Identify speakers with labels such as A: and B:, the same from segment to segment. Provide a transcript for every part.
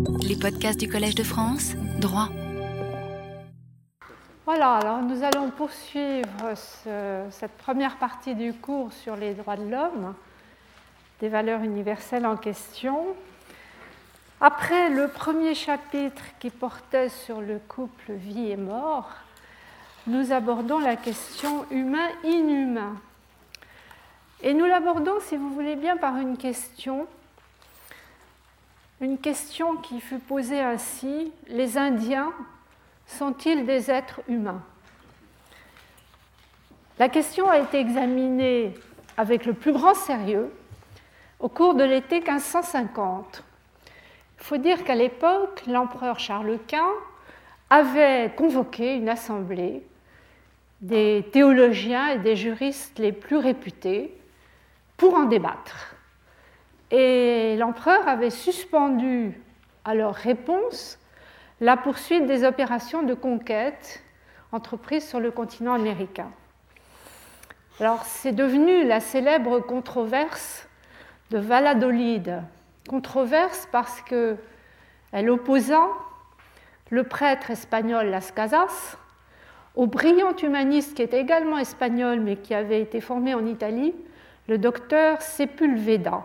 A: Les podcasts du Collège de France, droit.
B: Voilà, alors nous allons poursuivre cette première partie du cours sur les droits de l'homme, des valeurs universelles en question. Après le premier chapitre qui portait sur le couple vie et mort, nous abordons la question humain-inhumain. Et nous l'abordons, si vous voulez bien, par une question qui fut posée ainsi: les Indiens sont-ils des êtres humains ? La question a été examinée avec le plus grand sérieux au cours de l'été 1550. Il faut dire qu'à l'époque, l'empereur Charles Quint avait convoqué une assemblée des théologiens et des juristes les plus réputés pour en débattre. Et l'empereur avait suspendu à leur réponse la poursuite des opérations de conquête entreprises sur le continent américain. Alors, c'est devenu la célèbre controverse de Valladolid. Controverse parce qu'elle opposa le prêtre espagnol Las Casas au brillant humaniste qui était également espagnol mais qui avait été formé en Italie, le docteur Sepulveda.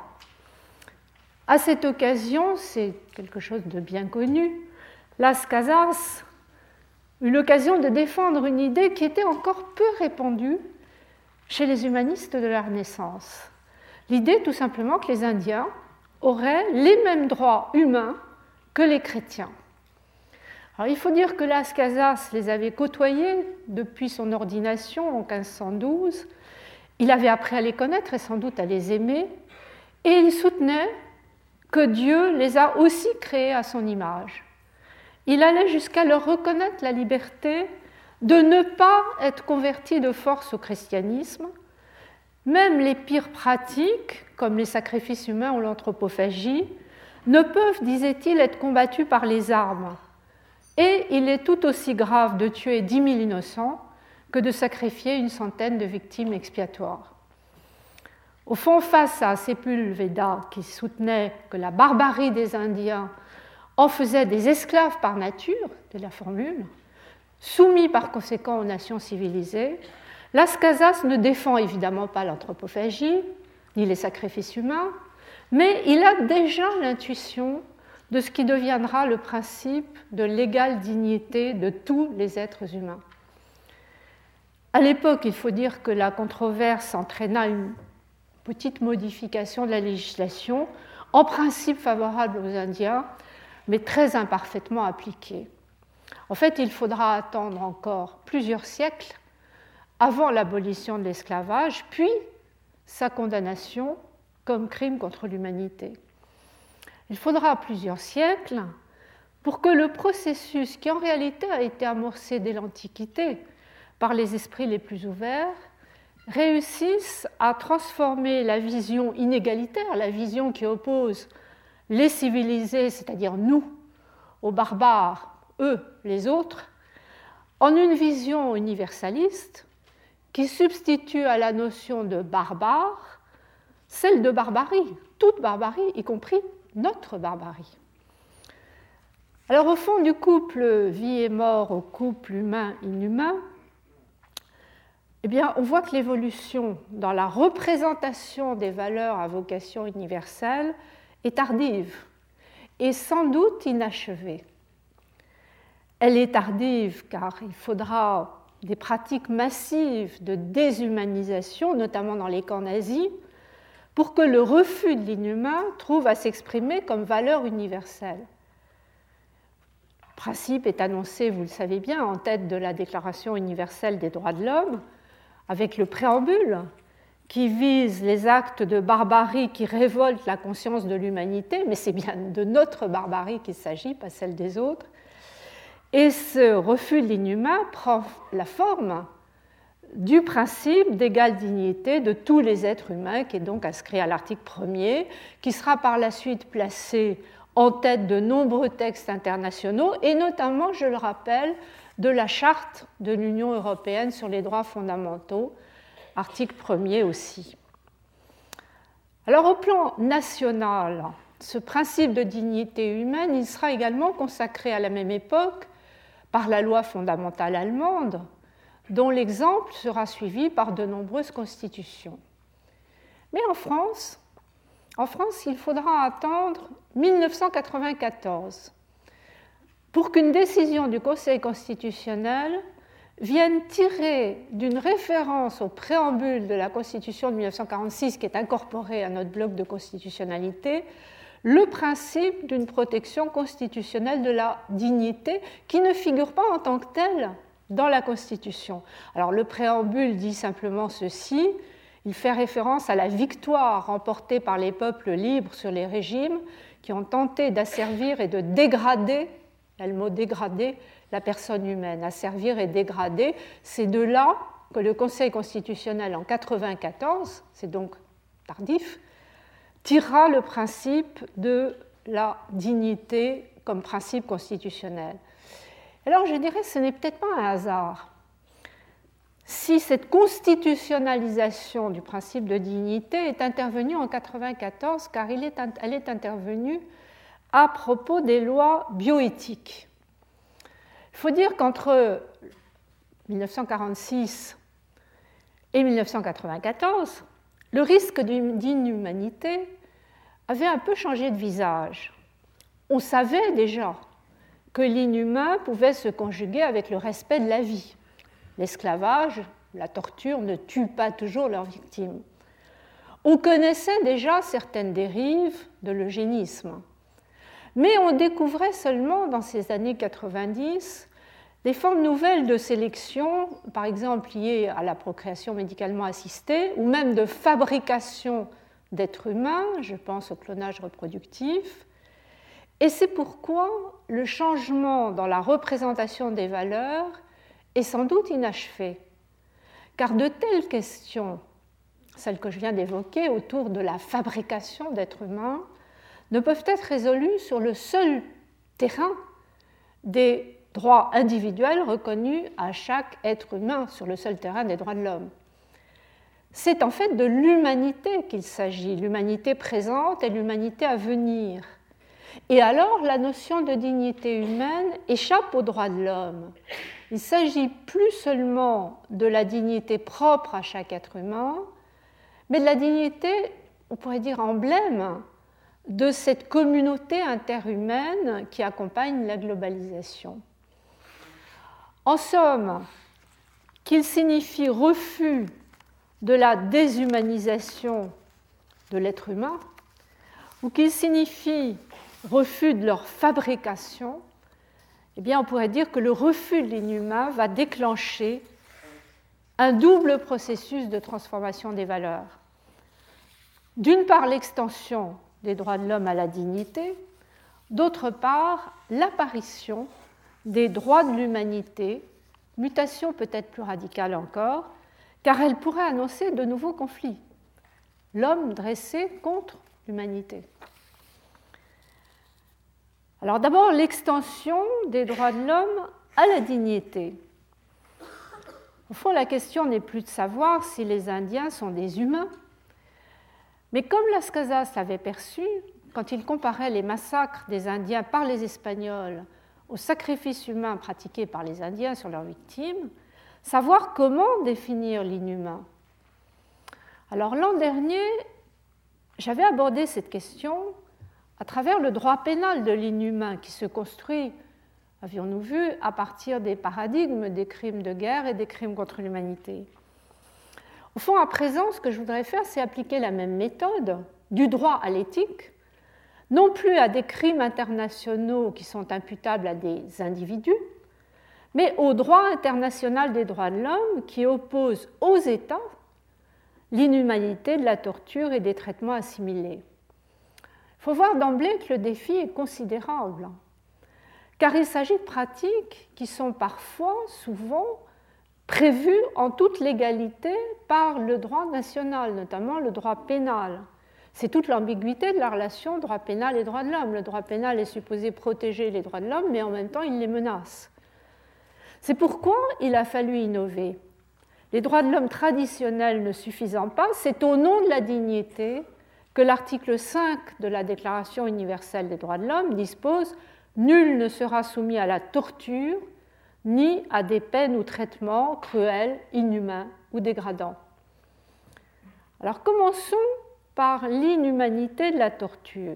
B: À cette occasion, c'est quelque chose de bien connu, Las Casas eut l'occasion de défendre une idée qui était encore peu répandue chez les humanistes de la Renaissance. L'idée, tout simplement, que les Indiens auraient les mêmes droits humains que les chrétiens. Alors, il faut dire que Las Casas les avait côtoyés depuis son ordination en 1512. Il avait appris à les connaître et sans doute à les aimer, et il soutenait que Dieu les a aussi créés à son image. Il allait jusqu'à leur reconnaître la liberté de ne pas être convertis de force au christianisme. Même les pires pratiques, comme les sacrifices humains ou l'anthropophagie, ne peuvent, disait-il, être combattus par les armes. Et il est tout aussi grave de tuer 10 000 innocents que de sacrifier une centaine de victimes expiatoires. Au fond, face à Sepulveda, qui soutenait que la barbarie des Indiens en faisait des esclaves par nature, de la formule, soumis par conséquent aux nations civilisées, Las Casas ne défend évidemment pas l'anthropophagie, ni les sacrifices humains, mais il a déjà l'intuition de ce qui deviendra le principe de l'égale dignité de tous les êtres humains. À l'époque, il faut dire que la controverse entraîna une petite modification de la législation, en principe favorable aux Indiens, mais très imparfaitement appliquée. En fait, il faudra attendre encore plusieurs siècles avant l'abolition de l'esclavage, puis sa condamnation comme crime contre l'humanité. Il faudra plusieurs siècles pour que le processus, qui en réalité a été amorcé dès l'Antiquité par les esprits les plus ouverts, réussisse à transformer la vision inégalitaire, la vision qui oppose les civilisés, c'est-à-dire nous, aux barbares, eux, les autres, en une vision universaliste qui substitue à la notion de barbare celle de barbarie, toute barbarie, y compris notre barbarie. Alors au fond du couple vie et mort au couple humain-inhumain, eh bien, on voit que l'évolution dans la représentation des valeurs à vocation universelle est tardive et sans doute inachevée. Elle est tardive car il faudra des pratiques massives de déshumanisation, notamment dans les camps nazis, pour que le refus de l'inhumain trouve à s'exprimer comme valeur universelle. Le principe est annoncé, vous le savez bien, en tête de la Déclaration universelle des droits de l'homme, avec le préambule qui vise les actes de barbarie qui révoltent la conscience de l'humanité, mais c'est bien de notre barbarie qu'il s'agit, pas celle des autres. Et ce refus de l'inhumain prend la forme du principe d'égale dignité de tous les êtres humains, qui est donc inscrit à l'article 1er, qui sera par la suite placé en tête de nombreux textes internationaux, et notamment, je le rappelle, de la Charte de l'Union européenne sur les droits fondamentaux, article 1er aussi. Alors, au plan national, ce principe de dignité humaine, il sera également consacré à la même époque par la loi fondamentale allemande, dont l'exemple sera suivi par de nombreuses constitutions. Mais en France, il faudra attendre 1994 pour qu'une décision du Conseil constitutionnel vienne tirer d'une référence au préambule de la Constitution de 1946, qui est incorporée à notre bloc de constitutionnalité, le principe d'une protection constitutionnelle de la dignité qui ne figure pas en tant que telle dans la Constitution. Alors le préambule dit simplement ceci, il fait référence à la victoire remportée par les peuples libres sur les régimes qui ont tenté d'asservir et de dégrader, il y a le mot dégrader, la personne humaine, asservir et dégrader. C'est de là que le Conseil constitutionnel en 1994, c'est donc tardif, tirera le principe de la dignité comme principe constitutionnel. Alors je dirais que ce n'est peut-être pas un hasard si cette constitutionnalisation du principe de dignité est intervenue en 1994, car elle est intervenue à propos des lois bioéthiques. Il faut dire qu'entre 1946 et 1994, le risque d'inhumanité avait un peu changé de visage. On savait déjà que l'inhumain pouvait se conjuguer avec le respect de la vie. L'esclavage, la torture ne tuent pas toujours leurs victimes. On connaissait déjà certaines dérives de l'eugénisme, mais on découvrait seulement dans ces années 90 des formes nouvelles de sélection, par exemple liées à la procréation médicalement assistée, ou même de fabrication d'êtres humains, je pense au clonage reproductif. Et c'est pourquoi le changement dans la représentation des valeurs est sans doute inachevé, car de telles questions, celles que je viens d'évoquer autour de la fabrication d'êtres humains, ne peuvent être résolues sur le seul terrain des droits individuels reconnus à chaque être humain, sur le seul terrain des droits de l'homme. C'est en fait de l'humanité qu'il s'agit, l'humanité présente et l'humanité à venir. Et alors, la notion de dignité humaine échappe aux droits de l'homme. Il ne s'agit plus seulement de la dignité propre à chaque être humain, mais de la dignité, on pourrait dire, emblème de cette communauté interhumaine qui accompagne la globalisation. En somme, qu'il signifie refus de la déshumanisation de l'être humain, ou qu'il signifie refus de leur fabrication, eh bien on pourrait dire que le refus de l'inhumain va déclencher un double processus de transformation des valeurs. D'une part, l'extension des droits de l'homme à la dignité, d'autre part, l'apparition des droits de l'humanité, mutation peut-être plus radicale encore, car elle pourrait annoncer de nouveaux conflits, l'homme dressé contre l'humanité. Alors d'abord, l'extension des droits de l'homme à la dignité. Au fond, la question n'est plus de savoir si les Indiens sont des humains, mais comme Las Casas l'avait perçu, quand il comparait les massacres des Indiens par les Espagnols aux sacrifices humains pratiqués par les Indiens sur leurs victimes, savoir comment définir l'inhumain. Alors l'an dernier, j'avais abordé cette question à travers le droit pénal de l'inhumain qui se construit, avions-nous vu, à partir des paradigmes des crimes de guerre et des crimes contre l'humanité. Au fond, à présent, ce que je voudrais faire, c'est appliquer la même méthode du droit à l'éthique, non plus à des crimes internationaux qui sont imputables à des individus, mais au droit international des droits de l'homme qui oppose aux États l'inhumanité de la torture et des traitements assimilés. Il faut voir d'emblée que le défi est considérable, car il s'agit de pratiques qui sont parfois, souvent, prévues en toute légalité par le droit national, notamment le droit pénal. C'est toute l'ambiguïté de la relation droit pénal et droit de l'homme. Le droit pénal est supposé protéger les droits de l'homme, mais en même temps, il les menace. C'est pourquoi il a fallu innover. Les droits de l'homme traditionnels ne suffisant pas, c'est au nom de la dignité que que l'article 5 de la Déclaration universelle des droits de l'homme dispose « Nul ne sera soumis à la torture ni à des peines ou traitements cruels, inhumains ou dégradants ». Alors commençons par l'inhumanité de la torture.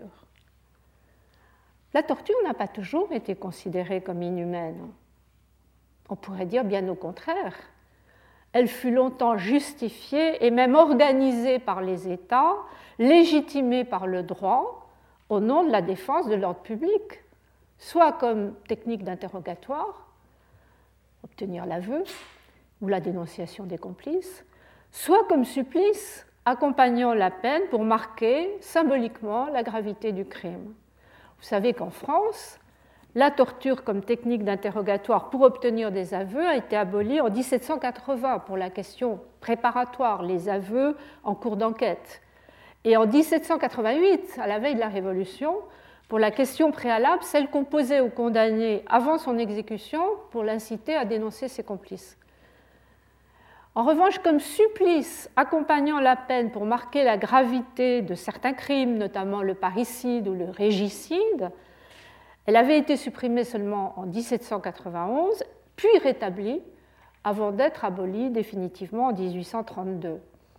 B: La torture n'a pas toujours été considérée comme inhumaine. On pourrait dire bien au contraire. Elle fut longtemps justifiée et même organisée par les États, légitimée par le droit au nom de la défense de l'ordre public, soit comme technique d'interrogatoire, obtenir l'aveu ou la dénonciation des complices, soit comme supplice accompagnant la peine pour marquer symboliquement la gravité du crime. Vous savez qu'en France, la torture comme technique d'interrogatoire pour obtenir des aveux a été abolie en 1780 pour la question préparatoire, les aveux en cours d'enquête. Et en 1788, à la veille de la Révolution, pour la question préalable, celle qu'on posait au condamné avant son exécution pour l'inciter à dénoncer ses complices. En revanche, comme supplice accompagnant la peine pour marquer la gravité de certains crimes, notamment le parricide ou le régicide, elle avait été supprimée seulement en 1791, puis rétablie avant d'être abolie définitivement en 1832.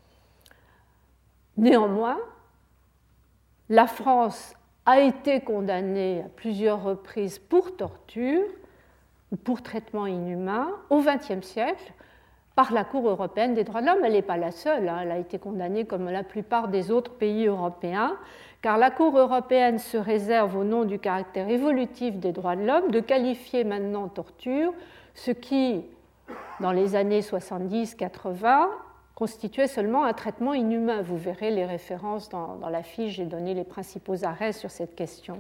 B: Néanmoins, la France a été condamnée à plusieurs reprises pour torture ou pour traitement inhumain au XXe siècle par la Cour européenne des droits de l'homme. Elle n'est pas la seule, elle a été condamnée comme la plupart des autres pays européens, car la Cour européenne se réserve au nom du caractère évolutif des droits de l'homme de qualifier maintenant torture ce qui, dans les années 70-80, constituait seulement un traitement inhumain. Vous verrez les références dans la fiche, j'ai donné les principaux arrêts sur cette question.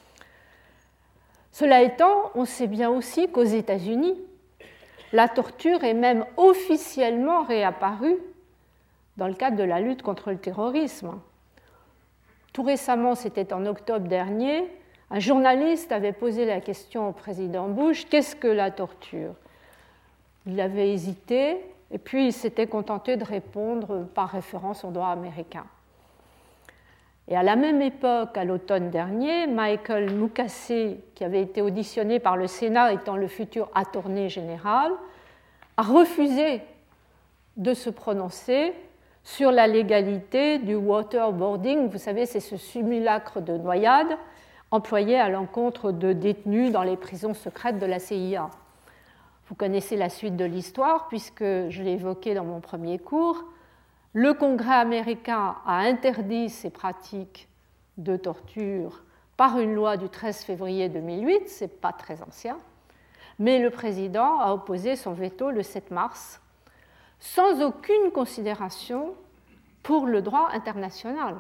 B: Cela étant, on sait bien aussi qu'aux États-Unis, la torture est même officiellement réapparue dans le cadre de la lutte contre le terrorisme. Tout récemment, c'était en octobre dernier, un journaliste avait posé la question au président Bush, qu'est-ce que la torture ? Il avait hésité et puis il s'était contenté de répondre par référence au droit américain. Et à la même époque, à l'automne dernier, Michael Mukasey, qui avait été auditionné par le Sénat étant le futur attorney général, a refusé de se prononcer sur la légalité du waterboarding. Vous savez, c'est ce simulacre de noyade employé à l'encontre de détenus dans les prisons secrètes de la CIA. Vous connaissez la suite de l'histoire, puisque je l'ai évoqué dans mon premier cours. Le Congrès américain a interdit ces pratiques de torture par une loi du 13 février 2008, ce n'est pas très ancien, mais le président a opposé son veto le 7 mars, sans aucune considération pour le droit international.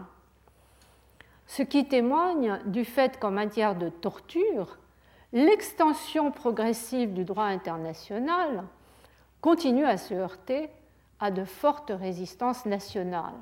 B: Ce qui témoigne du fait qu'en matière de torture, l'extension progressive du droit international continue à se heurter à de fortes résistances nationales.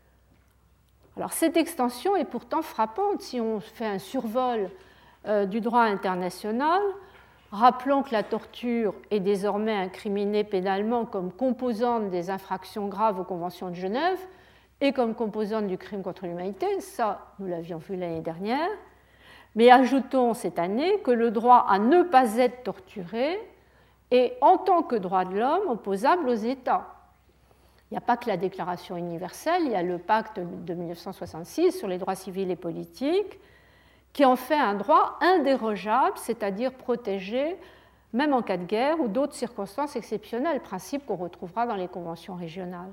B: Alors, cette extension est pourtant frappante si on fait un survol du droit international. Rappelons que la torture est désormais incriminée pénalement comme composante des infractions graves aux conventions de Genève et comme composante du crime contre l'humanité. Ça, nous l'avions vu l'année dernière. Mais ajoutons cette année que le droit à ne pas être torturé est, en tant que droit de l'homme, opposable aux États. Il n'y a pas que la Déclaration universelle, il y a le pacte de 1966 sur les droits civils et politiques, qui en fait un droit indérogeable, c'est-à-dire protégé même en cas de guerre ou d'autres circonstances exceptionnelles, principe qu'on retrouvera dans les conventions régionales.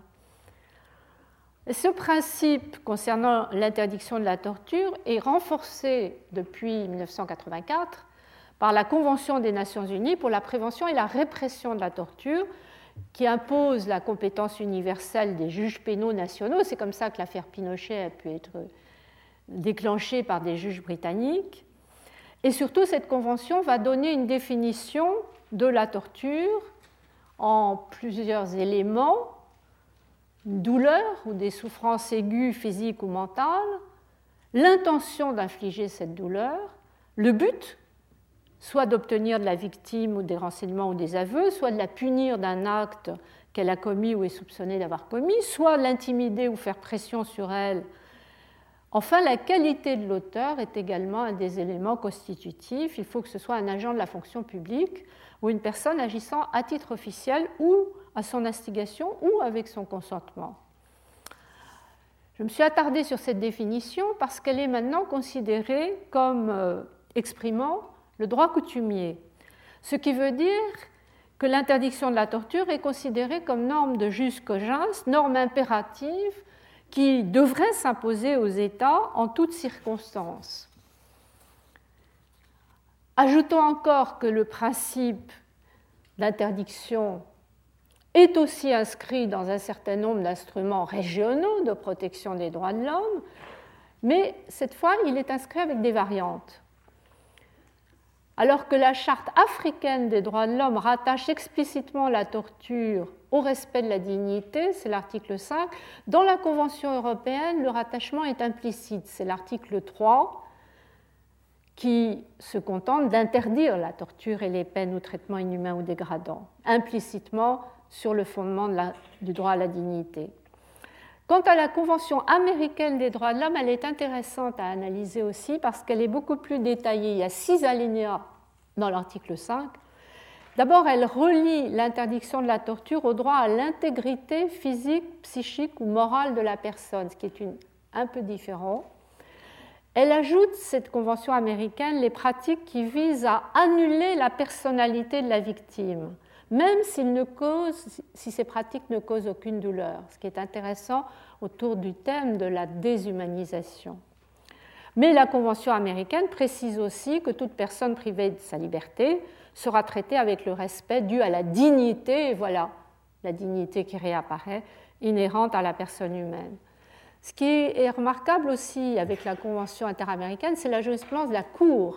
B: Et ce principe concernant l'interdiction de la torture est renforcé depuis 1984 par la Convention des Nations Unies pour la prévention et la répression de la torture, qui impose la compétence universelle des juges pénaux nationaux. C'est comme ça que l'affaire Pinochet a pu être déclenchée par des juges britanniques. Et surtout, cette convention va donner une définition de la torture en plusieurs éléments: une douleur ou des souffrances aiguës physiques ou mentales, l'intention d'infliger cette douleur, le but, soit d'obtenir de la victime ou des renseignements ou des aveux, soit de la punir d'un acte qu'elle a commis ou est soupçonnée d'avoir commis, soit l'intimider ou faire pression sur elle Enfin, la qualité de l'auteur est également un des éléments constitutifs. Il faut que ce soit un agent de la fonction publique ou une personne agissant à titre officiel ou à son instigation ou avec son consentement. Je me suis attardée sur cette définition parce qu'elle est maintenant considérée comme exprimant le droit coutumier, ce qui veut dire que l'interdiction de la torture est considérée comme norme de jus cogens, norme impérative qui devrait s'imposer aux États en toutes circonstances. Ajoutons encore que le principe d'interdiction est aussi inscrit dans un certain nombre d'instruments régionaux de protection des droits de l'homme, mais cette fois, il est inscrit avec des variantes. Alors que la Charte africaine des droits de l'homme rattache explicitement la torture au respect de la dignité, c'est l'article 5, dans la Convention européenne, le rattachement est implicite, c'est l'article 3, qui se contente d'interdire la torture et les peines ou traitements inhumains ou dégradants, implicitement sur le fondement du droit à la dignité. Quant à la Convention américaine des droits de l'homme, elle est intéressante à analyser aussi parce qu'elle est beaucoup plus détaillée. Il y a 6 alinéas dans l'article 5. D'abord, elle relie l'interdiction de la torture au droit à l'intégrité physique, psychique ou morale de la personne, ce qui est un peu différent. Elle ajoute, cette Convention américaine, les pratiques qui visent à annuler la personnalité de la victime, même si ces pratiques ne causent aucune douleur, ce qui est intéressant autour du thème de la déshumanisation. Mais la Convention américaine précise aussi que toute personne privée de sa liberté sera traitée avec le respect dû à la dignité, et voilà, la dignité qui réapparaît, inhérente à la personne humaine. Ce qui est remarquable aussi avec la Convention interaméricaine, c'est la jurisprudence de la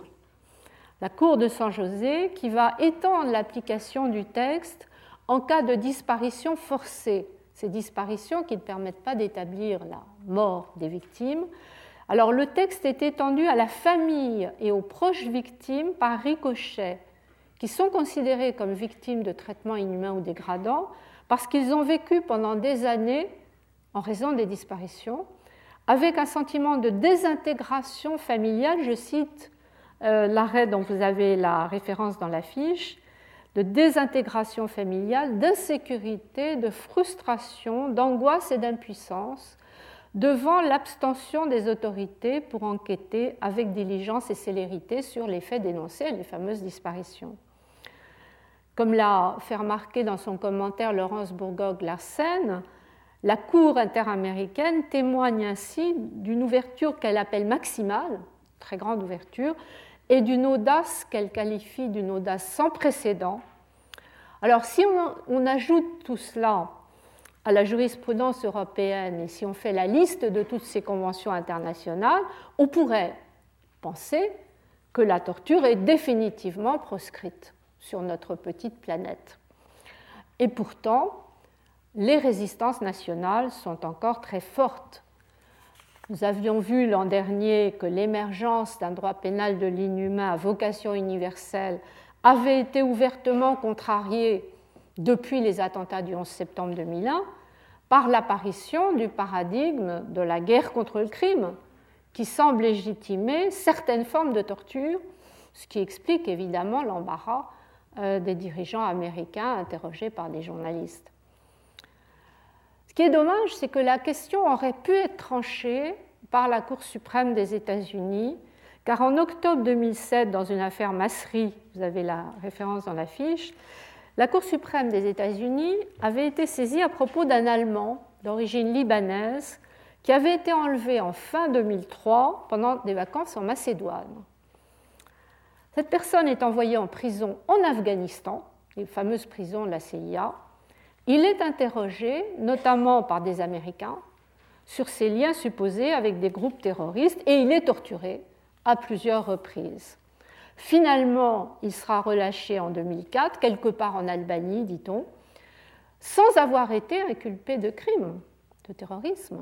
B: Cour de San José, qui va étendre l'application du texte en cas de disparition forcée. Ces disparitions qui ne permettent pas d'établir la mort des victimes. Alors le texte est étendu à la famille et aux proches victimes par ricochet, qui sont considérés comme victimes de traitements inhumains ou dégradants parce qu'ils ont vécu pendant des années, en raison des disparitions, avec un sentiment de désintégration familiale, je cite l'arrêt dont vous avez la référence dans la fiche, de désintégration familiale, d'insécurité, de frustration, d'angoisse et d'impuissance devant l'abstention des autorités pour enquêter avec diligence et célérité sur les faits dénoncés, les fameuses disparitions. Comme l'a fait remarquer dans son commentaire Laurence Bourgogne-Larsen, la Cour interaméricaine témoigne ainsi d'une ouverture qu'elle appelle maximale, très grande ouverture, et d'une audace qu'elle qualifie d'une audace sans précédent. Alors si on ajoute tout cela à la jurisprudence européenne et si on fait la liste de toutes ces conventions internationales, on pourrait penser que la torture est définitivement proscrite sur notre petite planète. Et pourtant, les résistances nationales sont encore très fortes. Nous avions vu l'an dernier que l'émergence d'un droit pénal de l'inhumain à vocation universelle avait été ouvertement contrariée depuis les attentats du 11 septembre 2001 par l'apparition du paradigme de la guerre contre le crime, qui semble légitimer certaines formes de torture, ce qui explique évidemment l'embarras des dirigeants américains interrogés par des journalistes. Ce qui est dommage, c'est que la question aurait pu être tranchée par la Cour suprême des États-Unis, car en octobre 2007, dans une affaire Masri, vous avez la référence dans la fiche, la Cour suprême des États-Unis avait été saisie à propos d'un Allemand d'origine libanaise qui avait été enlevé en fin 2003 pendant des vacances en Macédoine. Cette personne est envoyée en prison en Afghanistan, les fameuses prisons de la CIA. Il est interrogé, notamment par des Américains, sur ses liens supposés avec des groupes terroristes et il est torturé à plusieurs reprises. Finalement, il sera relâché en 2004, quelque part en Albanie, dit-on, sans avoir été inculpé de crime, de terrorisme.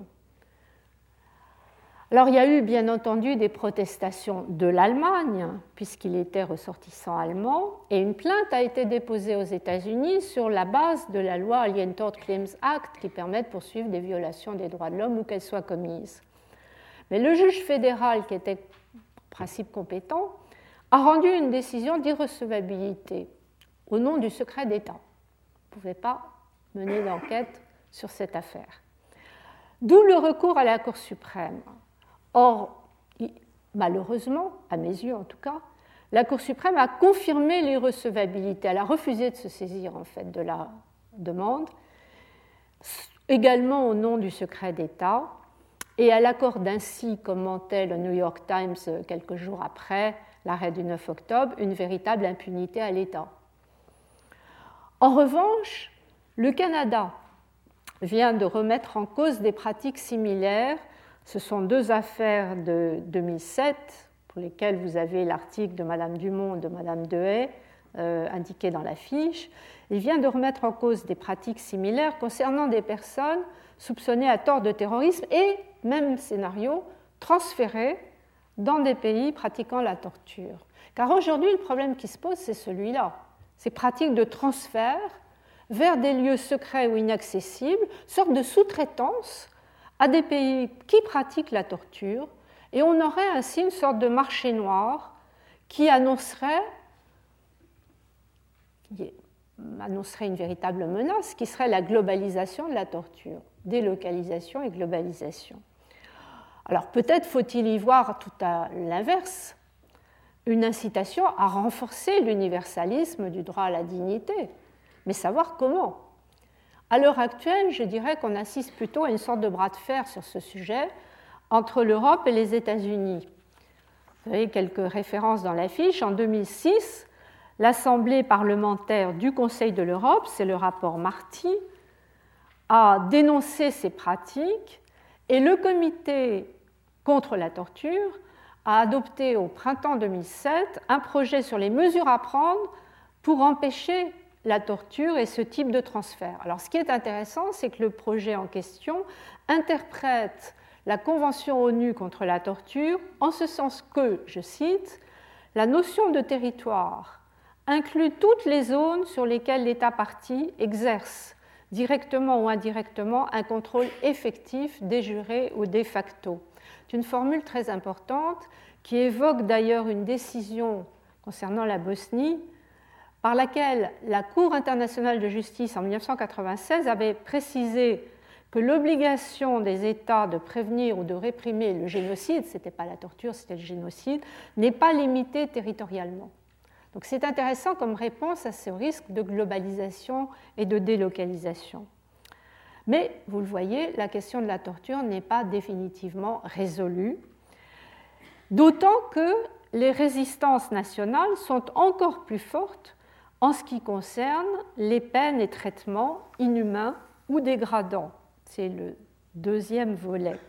B: Alors, il y a eu bien entendu des protestations de l'Allemagne, puisqu'il était ressortissant allemand, et une plainte a été déposée aux États-Unis sur la base de la loi Alien Tort Claims Act, qui permet de poursuivre des violations des droits de l'homme où qu'elles soient commises. Mais le juge fédéral, qui était en principe compétent, a rendu une décision d'irrecevabilité au nom du secret d'État. On ne pouvait pas mener d'enquête sur cette affaire. D'où le recours à la Cour suprême. Or, malheureusement, à mes yeux en tout cas, la Cour suprême a confirmé l'irrecevabilité. Elle a refusé de se saisir en fait de la demande, également au nom du secret d'État, et elle accorde ainsi, commentait le New York Times quelques jours après l'arrêt du 9 octobre, une véritable impunité à l'État. En revanche, le Canada vient de remettre en cause des pratiques similaires. Ce sont deux affaires de 2007 pour lesquelles vous avez l'article de Mme Dumont et de Mme Dehaye indiqué dans la fiche. Il vient de remettre en cause des pratiques similaires concernant des personnes soupçonnées à tort de terrorisme et, même scénario, transférées dans des pays pratiquant la torture. Car aujourd'hui, le problème qui se pose, c'est celui-là. Ces pratiques de transfert vers des lieux secrets ou inaccessibles, sorte de sous-traitance à des pays qui pratiquent la torture, et on aurait ainsi une sorte de marché noir qui annoncerait une véritable menace, qui serait la globalisation de la torture, délocalisation et globalisation. Alors peut-être faut-il y voir tout à l'inverse, une incitation à renforcer l'universalisme du droit à la dignité, mais savoir comment. À l'heure actuelle, je dirais qu'on assiste plutôt à une sorte de bras de fer sur ce sujet entre l'Europe et les États-Unis. Vous avez quelques références dans la fiche. En 2006, l'Assemblée parlementaire du Conseil de l'Europe, c'est le rapport Marty, a dénoncé ces pratiques et le Comité contre la torture a adopté au printemps 2007 un projet sur les mesures à prendre pour empêcher la torture et ce type de transfert. Alors, ce qui est intéressant, c'est que le projet en question interprète la Convention ONU contre la torture en ce sens que, je cite, la notion de territoire inclut toutes les zones sur lesquelles l'État partie exerce, directement ou indirectement, un contrôle effectif, de jure ou de facto. C'est une formule très importante qui évoque d'ailleurs une décision concernant la Bosnie, par laquelle la Cour internationale de justice en 1996 avait précisé que l'obligation des États de prévenir ou de réprimer le génocide, ce n'était pas la torture, c'était le génocide, n'est pas limitée territorialement. Donc c'est intéressant comme réponse à ce risque de globalisation et de délocalisation. Mais, vous le voyez, la question de la torture n'est pas définitivement résolue, d'autant que les résistances nationales sont encore plus fortes en ce qui concerne les peines et traitements inhumains ou dégradants. C'est le deuxième volet.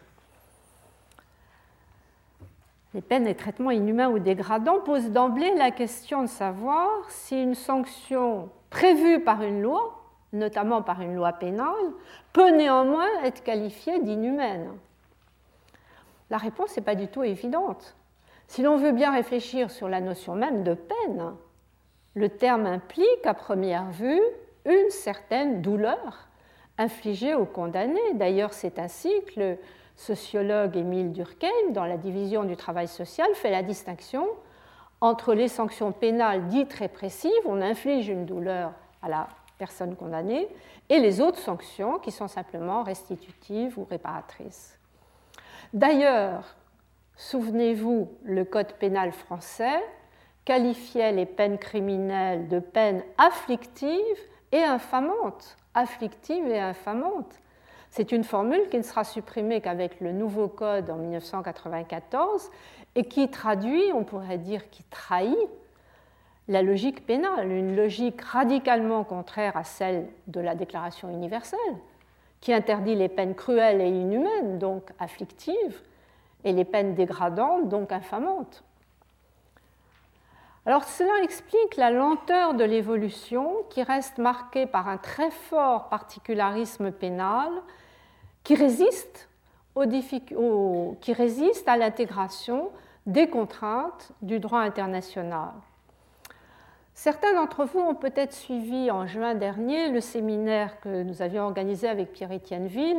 B: Les peines et traitements inhumains ou dégradants posent d'emblée la question de savoir si une sanction prévue par une loi, notamment par une loi pénale, peut néanmoins être qualifiée d'inhumaine. La réponse n'est pas du tout évidente. Si l'on veut bien réfléchir sur la notion même de peine, le terme implique à première vue une certaine douleur infligée aux condamnés. D'ailleurs, c'est ainsi que le sociologue Émile Durkheim, dans la division du travail social, fait la distinction entre les sanctions pénales dites répressives, on inflige une douleur à la personne condamnée, et les autres sanctions qui sont simplement restitutives ou réparatrices. D'ailleurs, souvenez-vous, le Code pénal français qualifiait les peines criminelles de peines afflictives et infamantes. Afflictives et infamantes. C'est une formule qui ne sera supprimée qu'avec le nouveau Code en 1994 et qui traduit, on pourrait dire qui trahit, la logique pénale, une logique radicalement contraire à celle de la Déclaration universelle, qui interdit les peines cruelles et inhumaines, donc afflictives, et les peines dégradantes, donc infamantes. Alors cela explique la lenteur de l'évolution qui reste marquée par un très fort particularisme pénal qui résiste à l'intégration des contraintes du droit international. Certains d'entre vous ont peut-être suivi en juin dernier le séminaire que nous avions organisé avec Pierre-Étienne Ville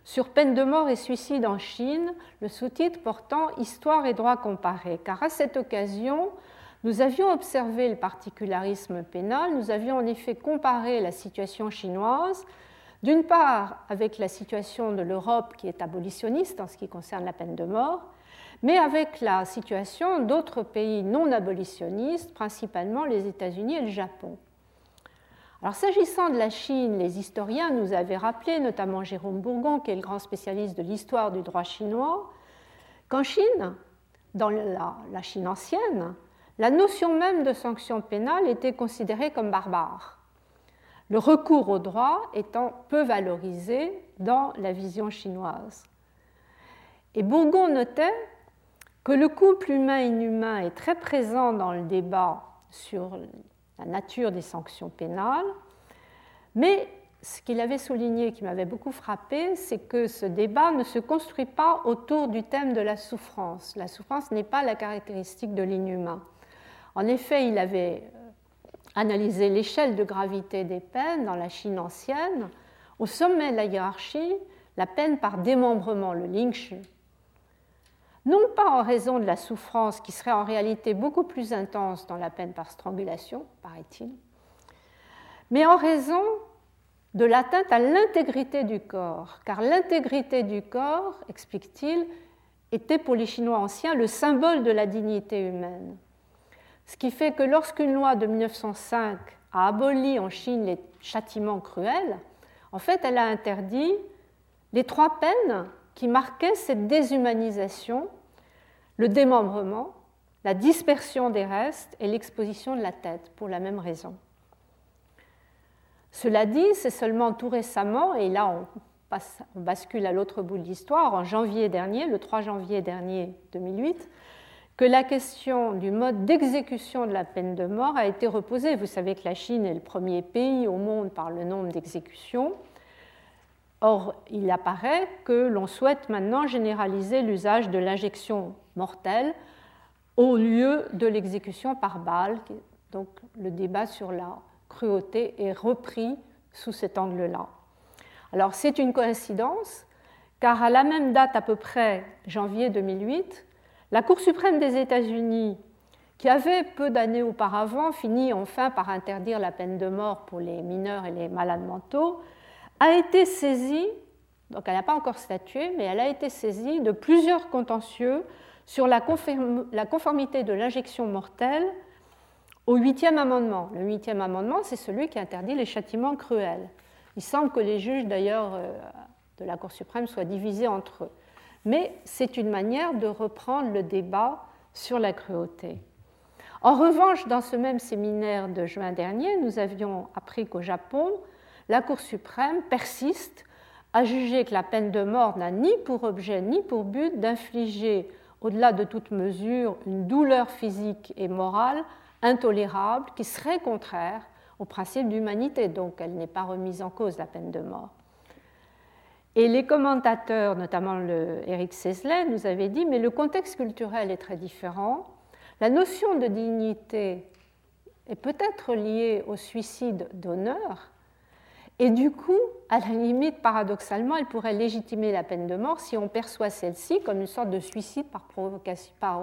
B: sur peine de mort et suicide en Chine, le sous-titre portant Histoire et droit comparé, car à cette occasion, nous avions observé le particularisme pénal, nous avions en effet comparé la situation chinoise, d'une part avec la situation de l'Europe qui est abolitionniste en ce qui concerne la peine de mort, mais avec la situation d'autres pays non abolitionnistes, principalement les États-Unis et le Japon. Alors, s'agissant de la Chine, les historiens nous avaient rappelé, notamment Jérôme Bourgon, qui est le grand spécialiste de l'histoire du droit chinois, qu'en Chine, dans la Chine ancienne, la notion même de sanction pénale était considérée comme barbare, le recours au droit étant peu valorisé dans la vision chinoise. Et Bourgon notait que le couple humain-inhumain est très présent dans le débat sur la nature des sanctions pénales, mais ce qu'il avait souligné, qui m'avait beaucoup frappé, c'est que ce débat ne se construit pas autour du thème de la souffrance. La souffrance n'est pas la caractéristique de l'inhumain. En effet, il avait analysé l'échelle de gravité des peines dans la Chine ancienne. Au sommet de la hiérarchie, la peine par démembrement, le lynch, non pas en raison de la souffrance qui serait en réalité beaucoup plus intense dans la peine par strangulation, paraît-il, mais en raison de l'atteinte à l'intégrité du corps, car l'intégrité du corps, explique-t-il, était pour les Chinois anciens le symbole de la dignité humaine. Ce qui fait que lorsqu'une loi de 1905 a aboli en Chine les châtiments cruels, en fait, elle a interdit les 3 peines qui marquaient cette déshumanisation, le démembrement, la dispersion des restes et l'exposition de la tête, pour la même raison. Cela dit, c'est seulement tout récemment, et là on bascule à l'autre bout de l'histoire, en janvier dernier, le 3 janvier dernier 2008, que la question du mode d'exécution de la peine de mort a été reposée. Vous savez que la Chine est le premier pays au monde par le nombre d'exécutions. Or, il apparaît que l'on souhaite maintenant généraliser l'usage de l'injection mortelle au lieu de l'exécution par balle. Donc, le débat sur la cruauté est repris sous cet angle-là. Alors, c'est une coïncidence, car à la même date, à peu près janvier 2008, la Cour suprême des États-Unis, qui avait peu d'années auparavant fini enfin par interdire la peine de mort pour les mineurs et les malades mentaux, a été saisie, donc elle n'a pas encore statué, mais elle a été saisie de plusieurs contentieux sur la conformité de l'injection mortelle au 8e amendement. Le 8e amendement, c'est celui qui interdit les châtiments cruels. Il semble que les juges, d'ailleurs, de la Cour suprême soient divisés entre eux. Mais c'est une manière de reprendre le débat sur la cruauté. En revanche, dans ce même séminaire de juin dernier, nous avions appris qu'au Japon, la Cour suprême persiste à juger que la peine de mort n'a ni pour objet ni pour but d'infliger, au-delà de toute mesure, une douleur physique et morale intolérable qui serait contraire au principe d'humanité. Donc, elle n'est pas remise en cause, la peine de mort. Et les commentateurs, notamment Éric Sesley, nous avaient dit « mais le contexte culturel est très différent. La notion de dignité est peut-être liée au suicide d'honneur, et du coup, à la limite, paradoxalement, elle pourrait légitimer la peine de mort si on perçoit celle-ci comme une sorte de suicide par procuration. »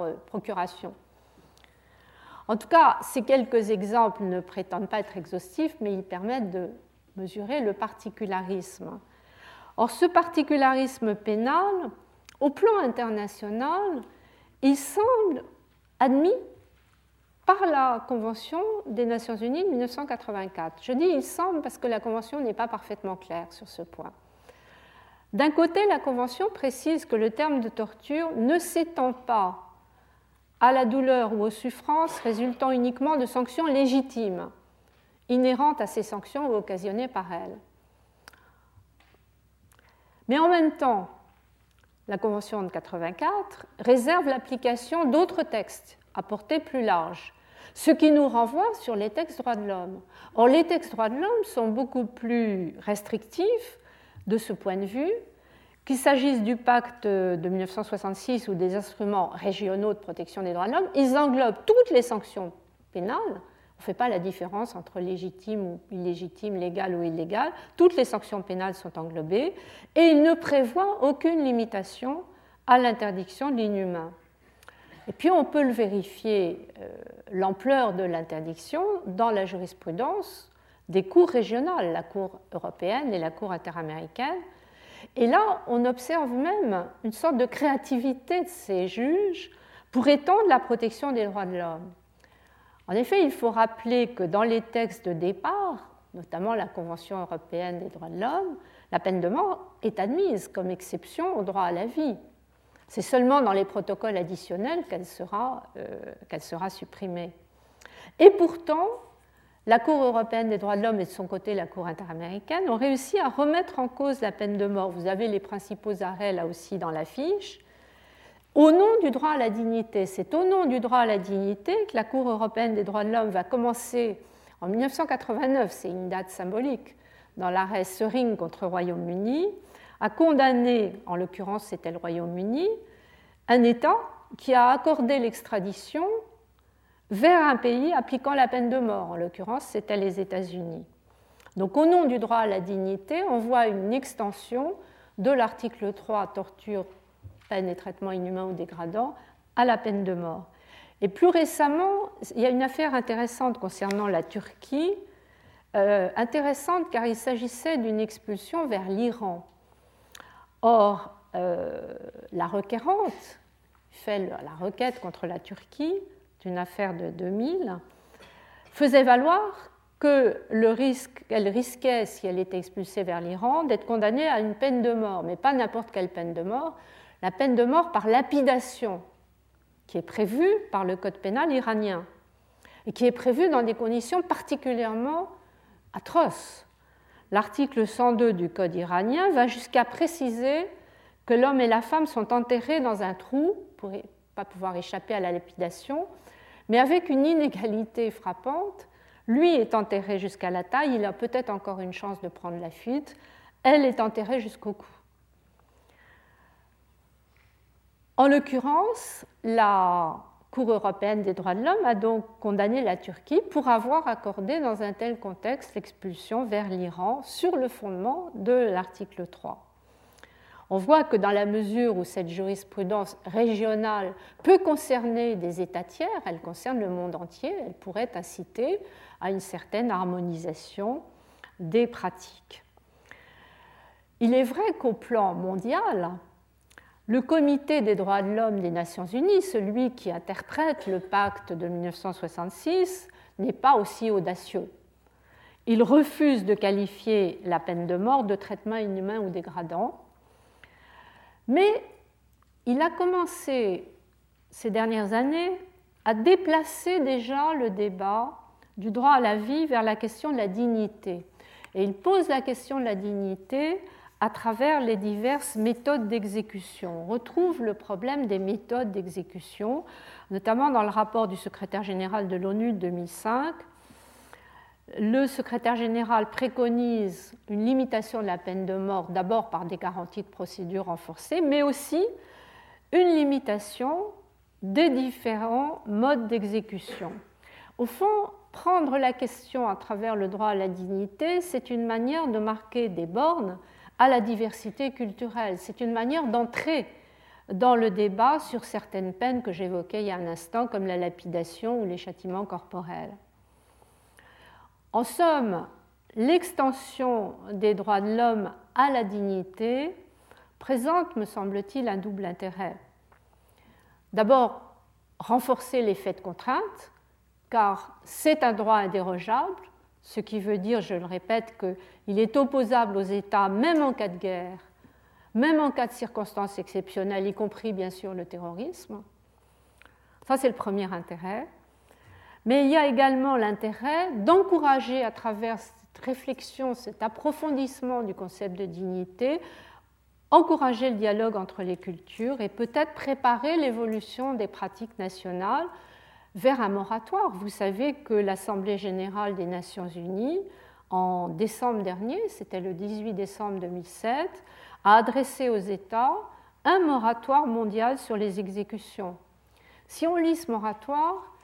B: En tout cas, ces quelques exemples ne prétendent pas être exhaustifs, mais ils permettent de mesurer le particularisme. Or, ce particularisme pénal, au plan international, il semble admis par la Convention des Nations Unies de 1984. Je dis « il semble » parce que la Convention n'est pas parfaitement claire sur ce point. D'un côté, la Convention précise que le terme de torture ne s'étend pas à la douleur ou aux souffrances résultant uniquement de sanctions légitimes, inhérentes à ces sanctions ou occasionnées par elles. Mais en même temps, la Convention de 1984 réserve l'application d'autres textes à portée plus large, ce qui nous renvoie sur les textes droits de l'homme. Or, les textes droits de l'homme sont beaucoup plus restrictifs de ce point de vue, qu'il s'agisse du pacte de 1966 ou des instruments régionaux de protection des droits de l'homme, ils englobent toutes les sanctions pénales, On ne fait pas la différence entre légitime ou illégitime, légal ou illégal. Toutes les sanctions pénales sont englobées et il ne prévoit aucune limitation à l'interdiction de l'inhumain. Et puis on peut le vérifier, l'ampleur de l'interdiction dans la jurisprudence des cours régionales, la Cour européenne et la Cour interaméricaine. Et là, on observe même une sorte de créativité de ces juges pour étendre la protection des droits de l'homme. En effet, il faut rappeler que dans les textes de départ, notamment la Convention européenne des droits de l'homme, la peine de mort est admise comme exception au droit à la vie. C'est seulement dans les protocoles additionnels qu'elle sera supprimée. Et pourtant, la Cour européenne des droits de l'homme et de son côté la Cour interaméricaine ont réussi à remettre en cause la peine de mort. Vous avez les principaux arrêts là aussi dans la fiche. Au nom du droit à la dignité, c'est au nom du droit à la dignité que la Cour européenne des droits de l'homme va commencer en 1989, c'est une date symbolique, dans l'arrêt Söring contre le Royaume-Uni, à condamner, en l'occurrence c'était le Royaume-Uni, un État qui a accordé l'extradition vers un pays appliquant la peine de mort, en l'occurrence c'était les États-Unis. Donc au nom du droit à la dignité, on voit une extension de l'article 3, torture, peine et traitement inhumain ou dégradant, à la peine de mort. Et plus récemment, il y a une affaire intéressante concernant la Turquie, intéressante car il s'agissait d'une expulsion vers l'Iran. Or, la requérante fait la requête contre la Turquie, d'une affaire de 2000, faisait valoir qu'elle risquait, si elle était expulsée vers l'Iran, d'être condamnée à une peine de mort, mais pas n'importe quelle peine de mort, la peine de mort par lapidation, qui est prévue par le code pénal iranien, et qui est prévue dans des conditions particulièrement atroces. L'article 102 du code iranien va jusqu'à préciser que l'homme et la femme sont enterrés dans un trou pour ne pas pouvoir échapper à la lapidation, mais avec une inégalité frappante. Lui est enterré jusqu'à la taille, il a peut-être encore une chance de prendre la fuite, elle est enterrée jusqu'au cou. En l'occurrence, la Cour européenne des droits de l'homme a donc condamné la Turquie pour avoir accordé dans un tel contexte l'expulsion vers l'Iran sur le fondement de l'article 3. On voit que dans la mesure où cette jurisprudence régionale peut concerner des États tiers, elle concerne le monde entier, elle pourrait inciter à une certaine harmonisation des pratiques. Il est vrai qu'au plan mondial, le Comité des droits de l'homme des Nations Unies, celui qui interprète le pacte de 1966, n'est pas aussi audacieux. Il refuse de qualifier la peine de mort de traitement inhumain ou dégradant, mais il a commencé ces dernières années à déplacer déjà le débat du droit à la vie vers la question de la dignité. Et il pose la question de la dignité à travers les diverses méthodes d'exécution. On retrouve le problème des méthodes d'exécution, notamment dans le rapport du secrétaire général de l'ONU de 2005. Le secrétaire général préconise une limitation de la peine de mort, d'abord par des garanties de procédure renforcées, mais aussi une limitation des différents modes d'exécution. Au fond, prendre la question à travers le droit à la dignité, c'est une manière de marquer des bornes à la diversité culturelle. C'est une manière d'entrer dans le débat sur certaines peines que j'évoquais il y a un instant, comme la lapidation ou les châtiments corporels. En somme, l'extension des droits de l'homme à la dignité présente, me semble-t-il, un double intérêt. D'abord, renforcer l'effet de contrainte, car c'est un droit indérogeable, ce qui veut dire, je le répète, qu'il est opposable aux États, même en cas de guerre, même en cas de circonstances exceptionnelles, y compris bien sûr le terrorisme. Ça, c'est le premier intérêt. Mais il y a également l'intérêt d'encourager à travers cette réflexion, cet approfondissement du concept de dignité, encourager le dialogue entre les cultures et peut-être préparer l'évolution des pratiques nationales vers un moratoire. Vous savez que l'Assemblée générale des Nations unies, en décembre dernier, c'était le 18 décembre 2007, a adressé aux États un moratoire mondial sur les exécutions. Si on lit ce moratoire,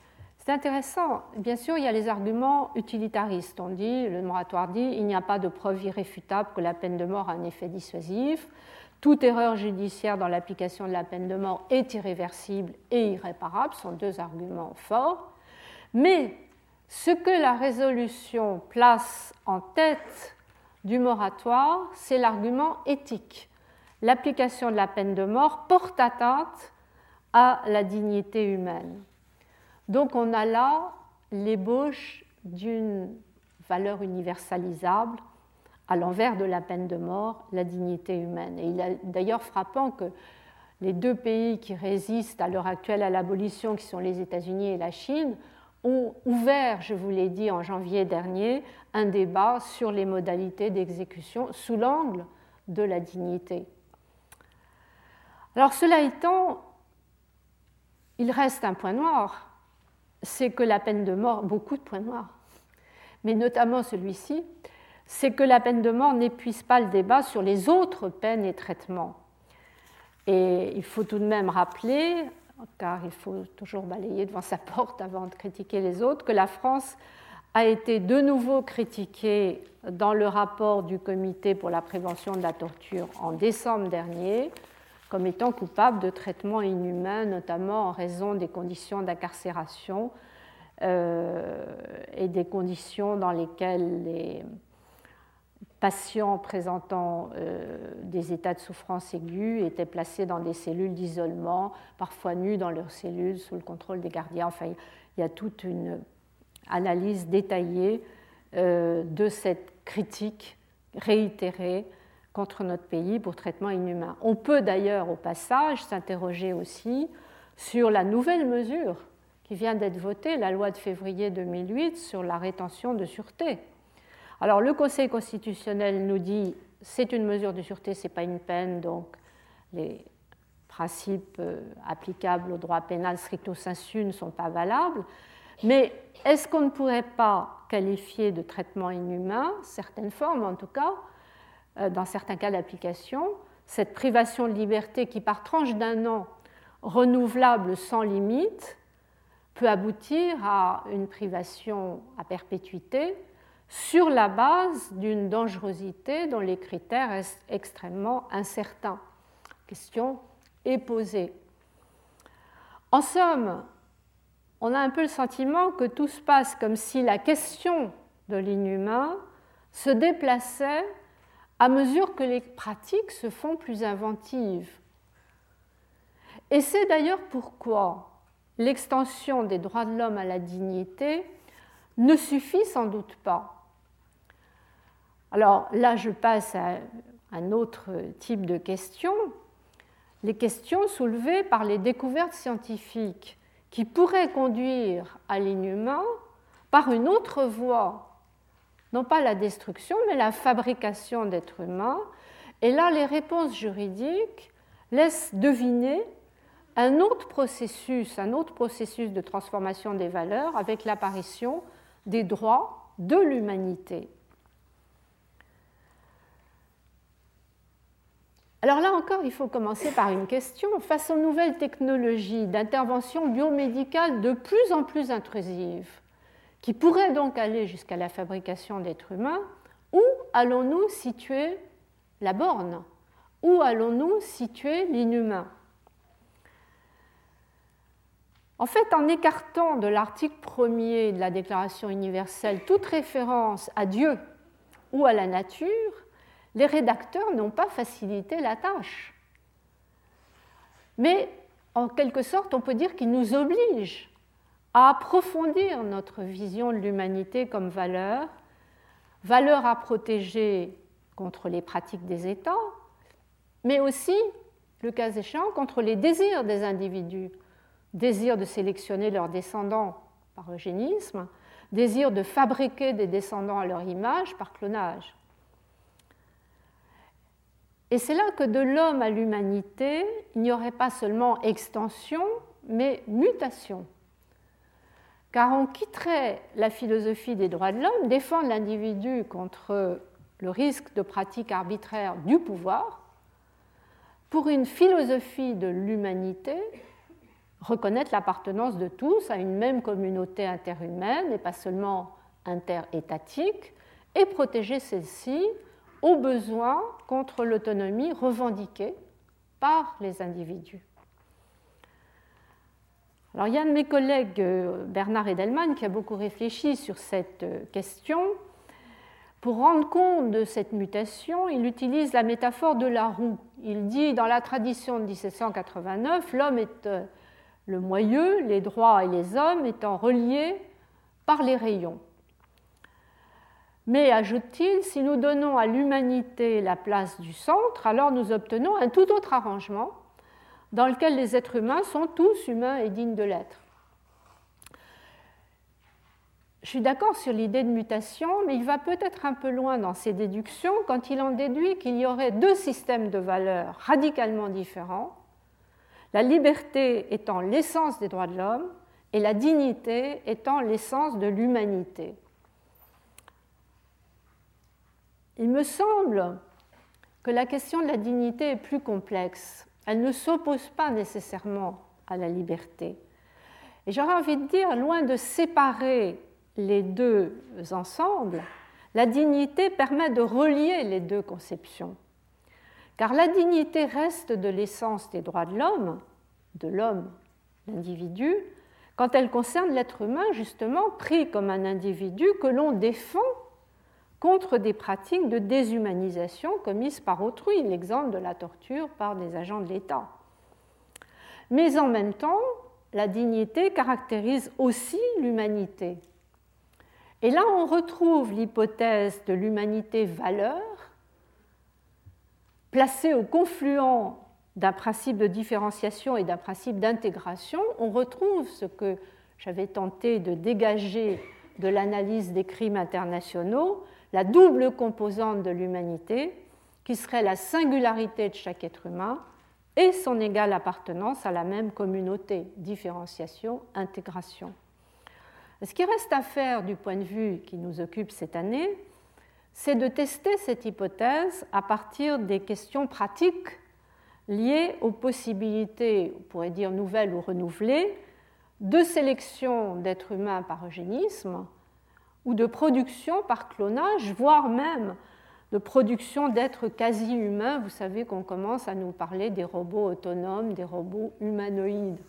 B: c'est intéressant. Bien sûr, il y a les arguments utilitaristes. On dit, le moratoire dit, il n'y a pas de preuve irréfutable que la peine de mort a un effet dissuasif. Toute erreur judiciaire dans l'application de la peine de mort est irréversible et irréparable. Ce sont deux arguments forts. Mais ce que la résolution place en tête du moratoire, c'est l'argument éthique. L'application de la peine de mort porte atteinte à la dignité humaine. Donc on a là l'ébauche d'une valeur universalisable à l'envers de la peine de mort, la dignité humaine. Et il est d'ailleurs frappant que les deux pays qui résistent à l'heure actuelle à l'abolition, qui sont les États-Unis et la Chine, ont ouvert, je vous l'ai dit en janvier dernier, un débat sur les modalités d'exécution sous l'angle de la dignité. Alors cela étant, il reste un point noir, c'est que la peine de mort, beaucoup de points noirs, mais notamment celui-ci, c'est que la peine de mort n'épuise pas le débat sur les autres peines et traitements. Et il faut tout de même rappeler, car il faut toujours balayer devant sa porte avant de critiquer les autres, que la France a été de nouveau critiquée dans le rapport du Comité pour la prévention de la torture en décembre dernier, comme étant coupable de traitements inhumains, notamment en raison des conditions d'incarcération et des conditions dans lesquelles les patients présentant des états de souffrance aiguë étaient placés dans des cellules d'isolement, parfois nus dans leurs cellules sous le contrôle des gardiens. Enfin, il y a toute une analyse détaillée de cette critique réitérée contre notre pays pour traitement inhumain. On peut d'ailleurs au passage s'interroger aussi sur la nouvelle mesure qui vient d'être votée, la loi de février 2008 sur la rétention de sûreté. Alors le Conseil constitutionnel nous dit c'est une mesure de sûreté, ce n'est pas une peine, donc les principes applicables au droit pénal stricto sensu ne sont pas valables. Mais est-ce qu'on ne pourrait pas qualifier de traitement inhumain, certaines formes en tout cas, dans certains cas d'application, cette privation de liberté qui, par tranche d'un an, renouvelable sans limite, peut aboutir à une privation à perpétuité sur la base d'une dangerosité dont les critères restent extrêmement incertains. La question est posée. En somme, on a un peu le sentiment que tout se passe comme si la question de l'inhumain se déplaçait à mesure que les pratiques se font plus inventives. Et c'est d'ailleurs pourquoi l'extension des droits de l'homme à la dignité ne suffit sans doute pas. Alors là, je passe à un autre type de questions, les questions soulevées par les découvertes scientifiques qui pourraient conduire à l'inhumain par une autre voie, non pas la destruction, mais la fabrication d'êtres humains. Et là, les réponses juridiques laissent deviner un autre processus de transformation des valeurs avec l'apparition des droits de l'humanité. Alors là encore, il faut commencer par une question. Face aux nouvelles technologies d'intervention biomédicale de plus en plus intrusives, qui pourraient donc aller jusqu'à la fabrication d'êtres humains, où allons-nous situer la borne? Où allons-nous situer l'inhumain? En fait, en écartant de l'article 1er de la Déclaration universelle toute référence à Dieu ou à la nature, les rédacteurs n'ont pas facilité la tâche. Mais, en quelque sorte, on peut dire qu'ils nous obligent à approfondir notre vision de l'humanité comme valeur, valeur à protéger contre les pratiques des États, mais aussi, le cas échéant, contre les désirs des individus, désir de sélectionner leurs descendants par eugénisme, désir de fabriquer des descendants à leur image par clonage. Et c'est là que de l'homme à l'humanité, il n'y aurait pas seulement extension, mais mutation. Car on quitterait la philosophie des droits de l'homme, défendre l'individu contre le risque de pratique arbitraire du pouvoir, pour une philosophie de l'humanité reconnaître l'appartenance de tous à une même communauté interhumaine et pas seulement interétatique, et protéger celle-ci au besoin contre l'autonomie revendiquée par les individus. Alors, il y a un de mes collègues, Bernard Edelman, qui a beaucoup réfléchi sur cette question. Pour rendre compte de cette mutation, il utilise la métaphore de la roue. Il dit, dans la tradition de 1789, l'homme est le moyeu, les droits et les hommes étant reliés par les rayons. Mais, ajoute-t-il, si nous donnons à l'humanité la place du centre, alors nous obtenons un tout autre arrangement dans lequel les êtres humains sont tous humains et dignes de l'être. Je suis d'accord sur l'idée de mutation, mais il va peut-être un peu loin dans ses déductions quand il en déduit qu'il y aurait deux systèmes de valeurs radicalement différents, la liberté étant l'essence des droits de l'homme et la dignité étant l'essence de l'humanité. Il me semble que la question de la dignité est plus complexe. Elle ne s'oppose pas nécessairement à la liberté. Et j'aurais envie de dire, loin de séparer les deux ensemble, la dignité permet de relier les deux conceptions. Car la dignité reste de l'essence des droits de l'homme, l'individu, quand elle concerne l'être humain, justement, pris comme un individu que l'on défend contre des pratiques de déshumanisation commises par autrui, l'exemple de la torture par des agents de l'État. Mais en même temps, la dignité caractérise aussi l'humanité. Et là, on retrouve l'hypothèse de l'humanité-valeur, placée au confluent d'un principe de différenciation et d'un principe d'intégration. On retrouve ce que j'avais tenté de dégager de l'analyse des crimes internationaux, la double composante de l'humanité, qui serait la singularité de chaque être humain et son égale appartenance à la même communauté, différenciation, intégration. Ce qui reste à faire du point de vue qui nous occupe cette année, c'est de tester cette hypothèse à partir des questions pratiques liées aux possibilités, on pourrait dire nouvelles ou renouvelées, de sélection d'êtres humains par eugénisme ou de production par clonage, voire même de production d'êtres quasi-humains. Vous savez qu'on commence à nous parler des robots autonomes, des robots humanoïdes.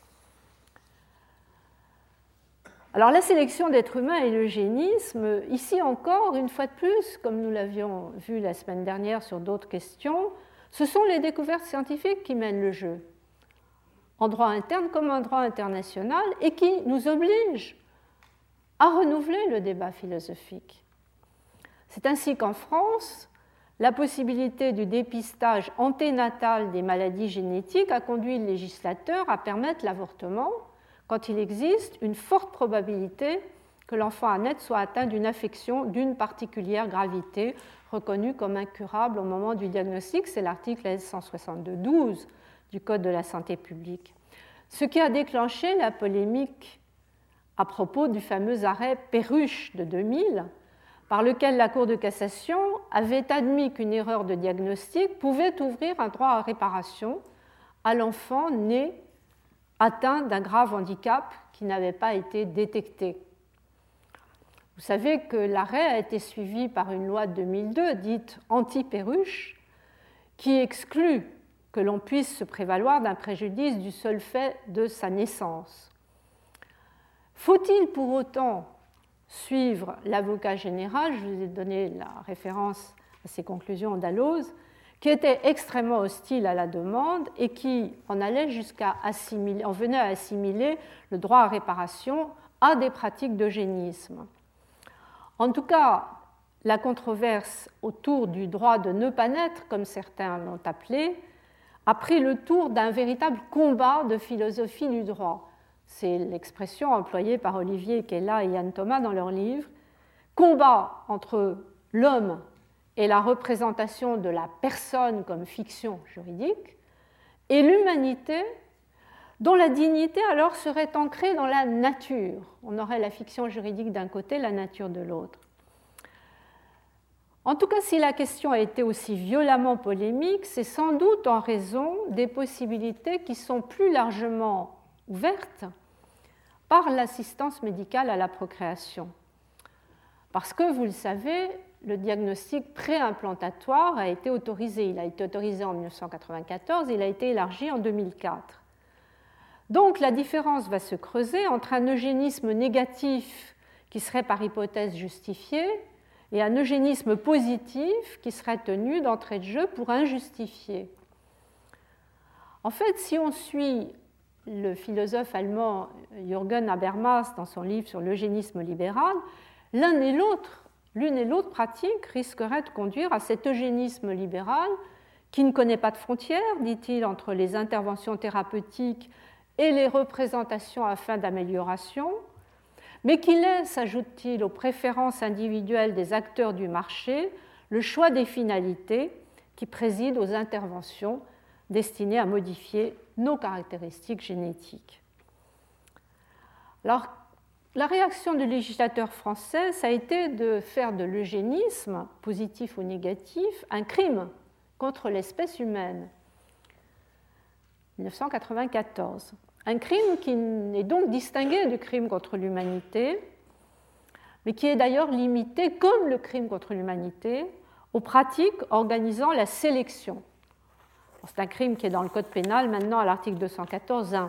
B: Alors la sélection d'êtres humains et l'eugénisme, ici encore, une fois de plus, comme nous l'avions vu la semaine dernière sur d'autres questions, ce sont les découvertes scientifiques qui mènent le jeu, en droit interne comme en droit international, et qui nous obligent à renouveler le débat philosophique. C'est ainsi qu'en France, la possibilité du dépistage anténatal des maladies génétiques a conduit le législateur à permettre l'avortement quand il existe une forte probabilité que l'enfant à naître soit atteint d'une affection d'une particulière gravité, reconnue comme incurable au moment du diagnostic. C'est l'article L162-12 du Code de la santé publique. Ce qui a déclenché la polémique à propos du fameux arrêt Perruche de 2000, par lequel la Cour de cassation avait admis qu'une erreur de diagnostic pouvait ouvrir un droit à réparation à l'enfant né atteint d'un grave handicap qui n'avait pas été détecté. Vous savez que l'arrêt a été suivi par une loi de 2002 dite anti-Perruche qui exclut que l'on puisse se prévaloir d'un préjudice du seul fait de sa naissance. Faut-il pour autant suivre l'avocat général, je vous ai donné la référence à ses conclusions en Dalloz, qui était extrêmement hostile à la demande et qui en allait jusqu'à en venait à assimiler le droit à réparation à des pratiques d'eugénisme. En tout cas, la controverse autour du droit de ne pas naître, comme certains l'ont appelé, a pris le tour d'un véritable combat de philosophie du droit. C'est l'expression employée par Olivier Kella et Yann Thomas dans leur livre. Combat entre l'homme et la représentation de la personne comme fiction juridique, et l'humanité, dont la dignité alors serait ancrée dans la nature. On aurait la fiction juridique d'un côté, la nature de l'autre. En tout cas, si la question a été aussi violemment polémique, c'est sans doute en raison des possibilités qui sont plus largement ouverte par l'assistance médicale à la procréation. Parce que, vous le savez, le diagnostic préimplantatoire a été autorisé. Il a été autorisé en 1994, il a été élargi en 2004. Donc la différence va se creuser entre un eugénisme négatif qui serait par hypothèse justifié et un eugénisme positif qui serait tenu d'entrée de jeu pour injustifié. En fait, si on suit le philosophe allemand Jürgen Habermas dans son livre sur l'eugénisme libéral, l'une et l'autre pratique risqueraient de conduire à cet eugénisme libéral qui ne connaît pas de frontières, dit-il, entre les interventions thérapeutiques et les représentations à fin d'amélioration, mais qui laisse, ajoute-t-il, aux préférences individuelles des acteurs du marché le choix des finalités qui président aux interventions destinées à modifier nos caractéristiques génétiques. Alors, la réaction du législateur français, ça a été de faire de l'eugénisme, positif ou négatif, un crime contre l'espèce humaine. 1994. Un crime qui est donc distingué du crime contre l'humanité, mais qui est d'ailleurs limité, comme le crime contre l'humanité, aux pratiques organisant la sélection. C'est un crime qui est dans le Code pénal, maintenant à l'article 214.1.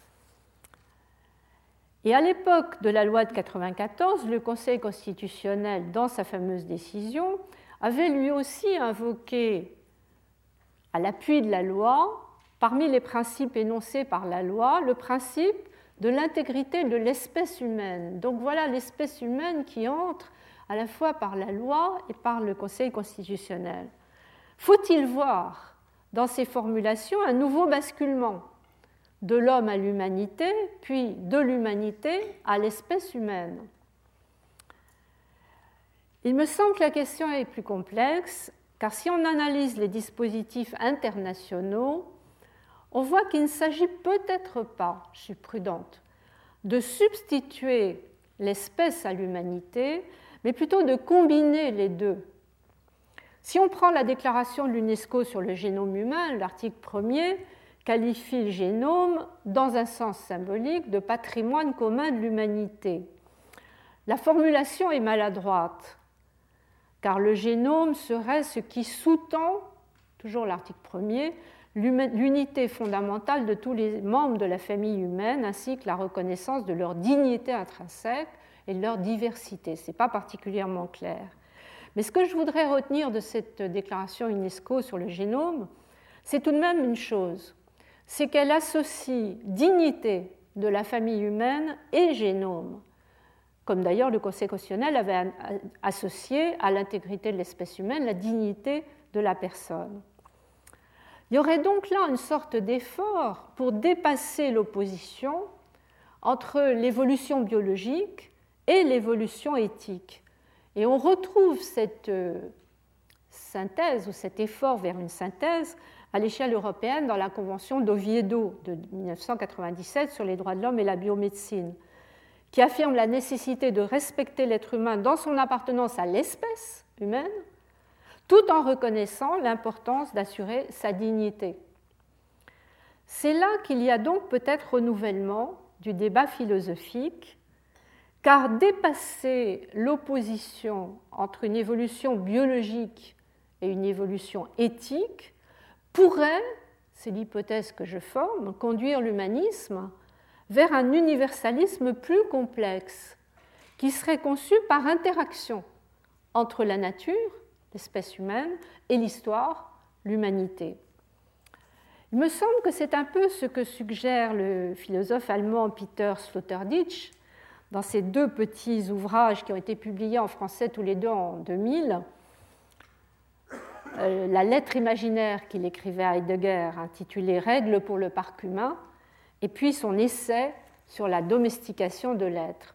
B: Et à l'époque de la loi de 1994, le Conseil constitutionnel, dans sa fameuse décision, avait lui aussi invoqué, à l'appui de la loi, parmi les principes énoncés par la loi, le principe de l'intégrité de l'espèce humaine. Donc voilà l'espèce humaine qui entre à la fois par la loi et par le Conseil constitutionnel. Faut-il voir dans ces formulations un nouveau basculement de l'homme à l'humanité, puis de l'humanité à l'espèce humaine? Il me semble que la question est plus complexe, car si on analyse les dispositifs internationaux, on voit qu'il ne s'agit peut-être pas, je suis prudente, de substituer l'espèce à l'humanité, mais plutôt de combiner les deux. Si on prend la déclaration de l'UNESCO sur le génome humain, l'article 1er qualifie le génome, dans un sens symbolique, de patrimoine commun de l'humanité. La formulation est maladroite, car le génome serait ce qui sous-tend, toujours l'article 1er, l'unité fondamentale de tous les membres de la famille humaine, ainsi que la reconnaissance de leur dignité intrinsèque et de leur diversité. Ce n'est pas particulièrement clair. Mais ce que je voudrais retenir de cette déclaration UNESCO sur le génome, c'est tout de même une chose, c'est qu'elle associe dignité de la famille humaine et génome, comme d'ailleurs le Conseil constitutionnel avait associé à l'intégrité de l'espèce humaine la dignité de la personne. Il y aurait donc là une sorte d'effort pour dépasser l'opposition entre l'évolution biologique et l'évolution éthique. Et on retrouve cette synthèse ou cet effort vers une synthèse à l'échelle européenne dans la Convention d'Oviedo de 1997 sur les droits de l'homme et la biomédecine, qui affirme la nécessité de respecter l'être humain dans son appartenance à l'espèce humaine, tout en reconnaissant l'importance d'assurer sa dignité. C'est là qu'il y a donc peut-être renouvellement du débat philosophique, car dépasser l'opposition entre une évolution biologique et une évolution éthique pourrait, c'est l'hypothèse que je forme, conduire l'humanisme vers un universalisme plus complexe, qui serait conçu par interaction entre la nature, l'espèce humaine, et l'histoire, l'humanité. Il me semble que c'est un peu ce que suggère le philosophe allemand Peter Sloterdijk dans ses deux petits ouvrages qui ont été publiés en français tous les deux en 2000. La lettre imaginaire qu'il écrivait à Heidegger, intitulée « Règles pour le parc humain », et puis son essai sur la domestication de l'être.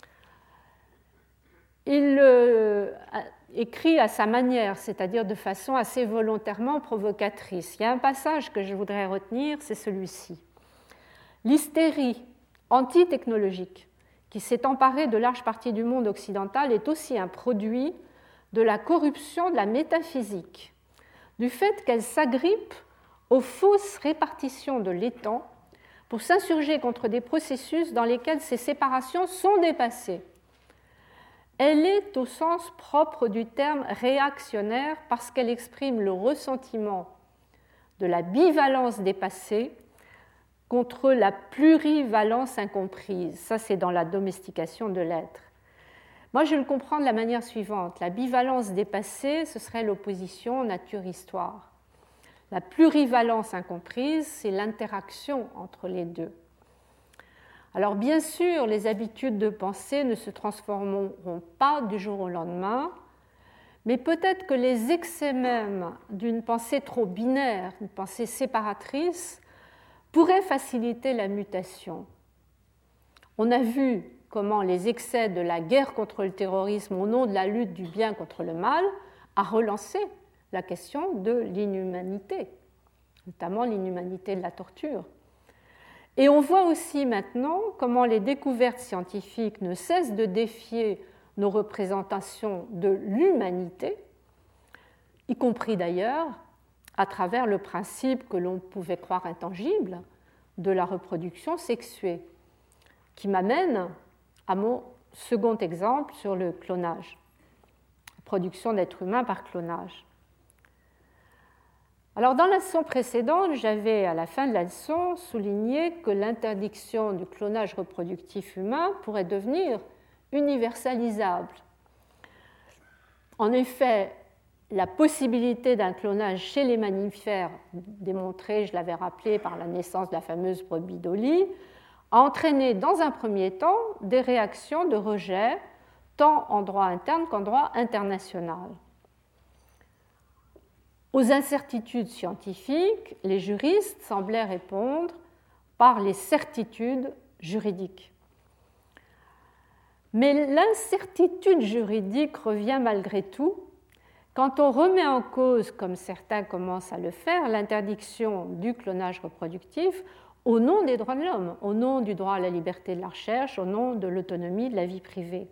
B: Il écrit à sa manière, c'est-à-dire de façon assez volontairement provocatrice. Il y a un passage que je voudrais retenir, c'est celui-ci. L'hystérie antitechnologique qui s'est emparée de larges parties du monde occidental est aussi un produit de la corruption de la métaphysique, du fait qu'elle s'agrippe aux fausses répartitions de l'étang pour s'insurger contre des processus dans lesquels ces séparations sont dépassées. Elle est au sens propre du terme réactionnaire parce qu'elle exprime le ressentiment de la bivalence dépassée contre la plurivalence incomprise. Ça, c'est dans la domestication de l'être. Moi, je le comprends de la manière suivante. La bivalence dépassée, ce serait l'opposition nature-histoire. La plurivalence incomprise, c'est l'interaction entre les deux. Alors, bien sûr, les habitudes de pensée ne se transformeront pas du jour au lendemain, mais peut-être que les excès même d'une pensée trop binaire, une pensée séparatrice, pourraient faciliter la mutation. On a vu comment les excès de la guerre contre le terrorisme au nom de la lutte du bien contre le mal a relancé la question de l'inhumanité, notamment l'inhumanité de la torture. Et on voit aussi maintenant comment les découvertes scientifiques ne cessent de défier nos représentations de l'humanité, y compris d'ailleurs à travers le principe que l'on pouvait croire intangible de la reproduction sexuée, qui m'amène à mon second exemple sur le clonage, la production d'êtres humains par clonage. Alors, dans la leçon précédente, j'avais à la fin de la leçon souligné que l'interdiction du clonage reproductif humain pourrait devenir universalisable. En effet, la possibilité d'un clonage chez les mammifères, démontrée, je l'avais rappelé, par la naissance de la fameuse brebis Dolly, a entraîné dans un premier temps des réactions de rejet, tant en droit interne qu'en droit international. Aux incertitudes scientifiques, les juristes semblaient répondre par les certitudes juridiques. Mais l'incertitude juridique revient malgré tout quand on remet en cause, comme certains commencent à le faire, l'interdiction du clonage reproductif au nom des droits de l'homme, au nom du droit à la liberté de la recherche, au nom de l'autonomie de la vie privée.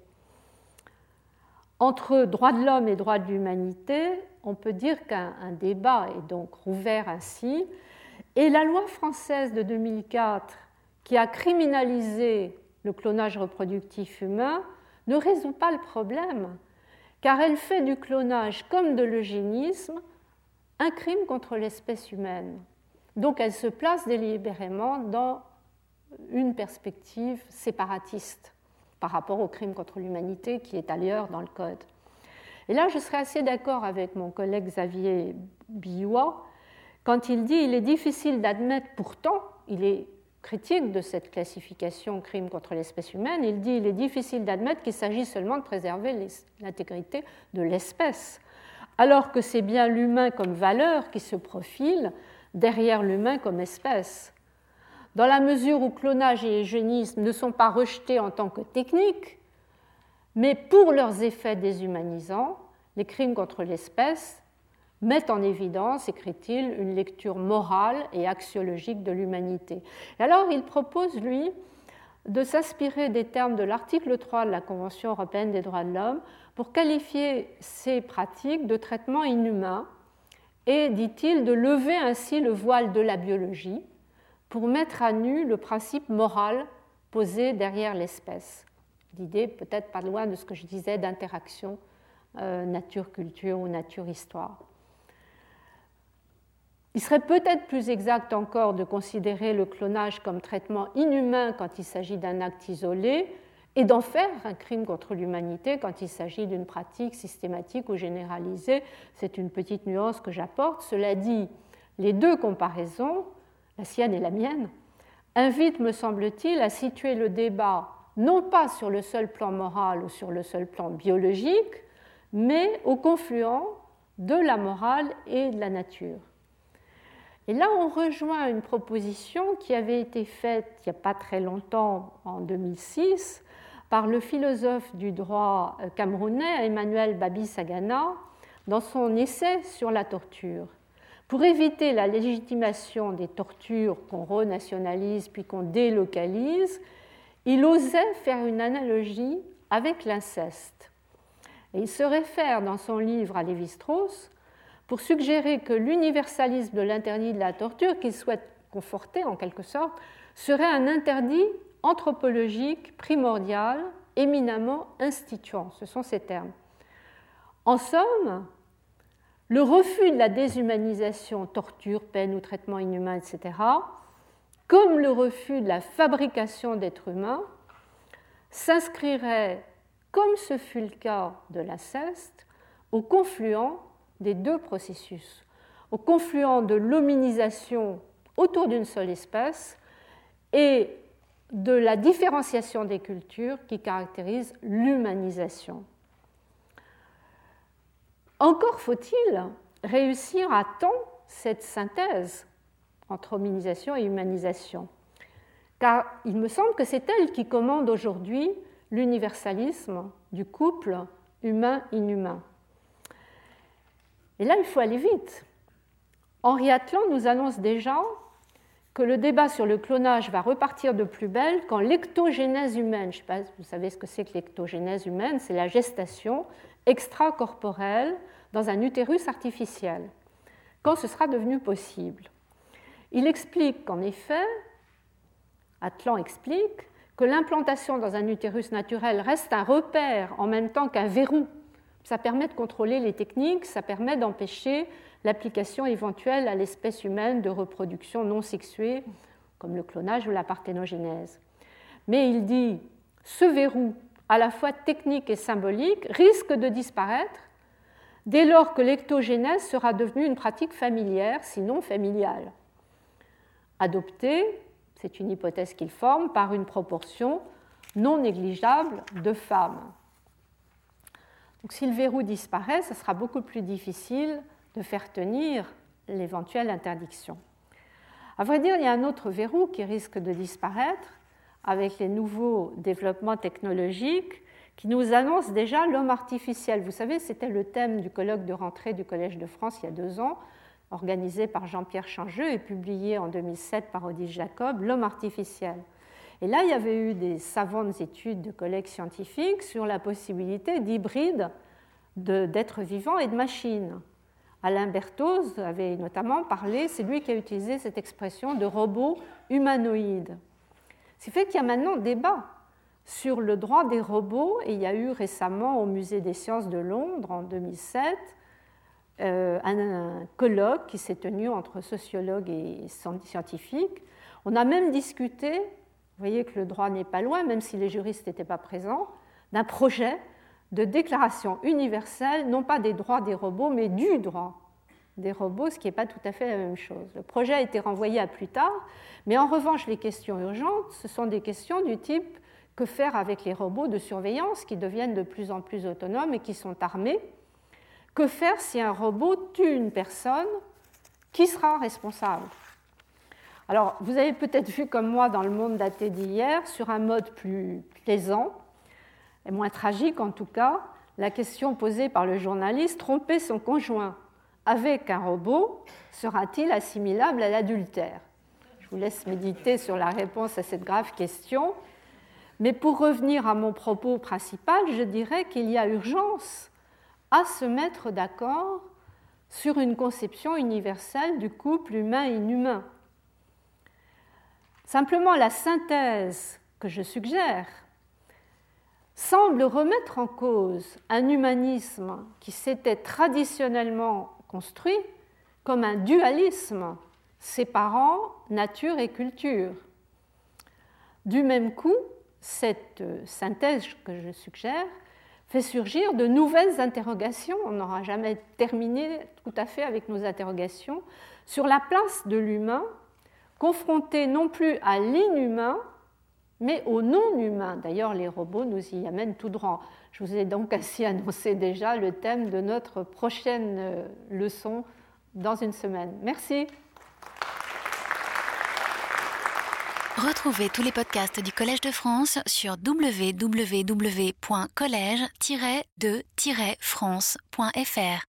B: Entre droits de l'homme et droits de l'humanité, on peut dire qu'un débat est donc rouvert ainsi, et la loi française de 2004, qui a criminalisé le clonage reproductif humain, ne résout pas le problème, car elle fait du clonage comme de l'eugénisme un crime contre l'espèce humaine. Donc elle se place délibérément dans une perspective séparatiste par rapport au crime contre l'humanité qui est ailleurs dans le Code. Et là, je serais assez d'accord avec mon collègue Xavier Billois quand il dit qu'il est difficile d'admettre, pourtant, il est critique de cette classification crime contre l'espèce humaine, il dit qu'il est difficile d'admettre qu'il s'agit seulement de préserver l'intégrité de l'espèce, alors que c'est bien l'humain comme valeur qui se profile derrière l'humain comme espèce. Dans la mesure où clonage et eugénisme ne sont pas rejetés en tant que techniques, mais pour leurs effets déshumanisants, les crimes contre l'espèce mettent en évidence, écrit-il, une lecture morale et axiologique de l'humanité. Et alors, il propose, lui, de s'inspirer des termes de l'article 3 de la Convention européenne des droits de l'homme pour qualifier ces pratiques de traitement inhumain et, dit-il, de lever ainsi le voile de la biologie pour mettre à nu le principe moral posé derrière l'espèce. L'idée, peut-être pas loin de ce que je disais, d'interaction nature-culture ou nature-histoire. Il serait peut-être plus exact encore de considérer le clonage comme traitement inhumain quand il s'agit d'un acte isolé et d'en faire un crime contre l'humanité quand il s'agit d'une pratique systématique ou généralisée. C'est une petite nuance que j'apporte. Cela dit, les deux comparaisons, la sienne et la mienne, invitent, me semble-t-il, à situer le débat non pas sur le seul plan moral ou sur le seul plan biologique, mais au confluent de la morale et de la nature. Et là, on rejoint une proposition qui avait été faite il n'y a pas très longtemps, en 2006, par le philosophe du droit camerounais Emmanuel Babi-Sagana dans son essai sur la torture. Pour éviter la légitimation des tortures qu'on renationalise puis qu'on délocalise, il osait faire une analogie avec l'inceste. Et il se réfère dans son livre à Lévi-Strauss pour suggérer que l'universalisme de l'interdit de la torture, qu'il souhaite conforter en quelque sorte, serait un interdit anthropologique primordial, éminemment instituant. Ce sont ces termes. En somme, le refus de la déshumanisation, torture, peine ou traitement inhumain, etc., comme le refus de la fabrication d'êtres humains, s'inscrirait, comme ce fut le cas de l'inceste, au confluent des deux processus, au confluent de l'hominisation autour d'une seule espèce et de la différenciation des cultures qui caractérise l'humanisation. Encore faut-il réussir à temps cette synthèse entre hominisation et humanisation, car il me semble que c'est elle qui commande aujourd'hui l'universalisme du couple humain-inhumain. Et là, il faut aller vite. Henri Atlan nous annonce déjà que le débat sur le clonage va repartir de plus belle quand l'ectogénèse humaine, je ne sais pas si vous savez ce que c'est que l'ectogénèse humaine, c'est la gestation extracorporelle dans un utérus artificiel, quand ce sera devenu possible. Il explique qu'en effet, Atlan explique que l'implantation dans un utérus naturel reste un repère en même temps qu'un verrou. Ça permet de contrôler les techniques, ça permet d'empêcher l'application éventuelle à l'espèce humaine de reproduction non sexuée, comme le clonage ou la parthénogénèse. Mais il dit, ce verrou, à la fois technique et symbolique, risque de disparaître dès lors que l'ectogénèse sera devenue une pratique familière, sinon familiale. Adoptée, c'est une hypothèse qu'il forme, par une proportion non négligeable de femmes. Donc, si le verrou disparaît, ce sera beaucoup plus difficile de faire tenir l'éventuelle interdiction. À vrai dire, il y a un autre verrou qui risque de disparaître avec les nouveaux développements technologiques qui nous annoncent déjà l'homme artificiel. Vous savez, c'était le thème du colloque de rentrée du Collège de France il y a 2 ans, organisé par Jean-Pierre Changeux et publié en 2007 par Odile Jacob, l'homme artificiel. Et là, il y avait eu des savantes études de collègues scientifiques sur la possibilité d'hybride d'êtres vivants et de machines. Alain Berthoz avait notamment parlé, c'est lui qui a utilisé cette expression de robot humanoïde. Ce qui fait qu'il y a maintenant débat sur le droit des robots, et il y a eu récemment au Musée des sciences de Londres, en 2007, un colloque qui s'est tenu entre sociologues et scientifiques. On a même discuté, vous voyez que le droit n'est pas loin, même si les juristes n'étaient pas présents, d'un projet de déclaration universelle, non pas des droits des robots, mais du droit des robots, ce qui n'est pas tout à fait la même chose. Le projet a été renvoyé à plus tard, mais en revanche, les questions urgentes, ce sont des questions du type que faire avec les robots de surveillance qui deviennent de plus en plus autonomes et qui sont armés? Que faire si un robot tue une personne? Qui sera responsable? Alors, vous avez peut-être vu comme moi dans le monde daté d'hier, sur un mode plus plaisant, et moins tragique en tout cas, la question posée par le journaliste: tromper son conjoint avec un robot sera-t-il assimilable à l'adultère? Je vous laisse méditer sur la réponse à cette grave question. Mais pour revenir à mon propos principal, je dirais qu'il y a urgence à se mettre d'accord sur une conception universelle du couple humain-inhumain. Simplement, la synthèse que je suggère semble remettre en cause un humanisme qui s'était traditionnellement construit comme un dualisme séparant nature et culture. Du même coup, cette synthèse que je suggère fait surgir de nouvelles interrogations. On n'aura jamais terminé tout à fait avec nos interrogations sur la place de l'humain, confronté non plus à l'inhumain, mais au non-humain. D'ailleurs, les robots nous y amènent tout droit. Je vous ai donc ainsi annoncé déjà le thème de notre prochaine leçon dans une semaine. Merci.
A: Retrouvez tous les podcasts du Collège de France sur www.collège-de-france.fr.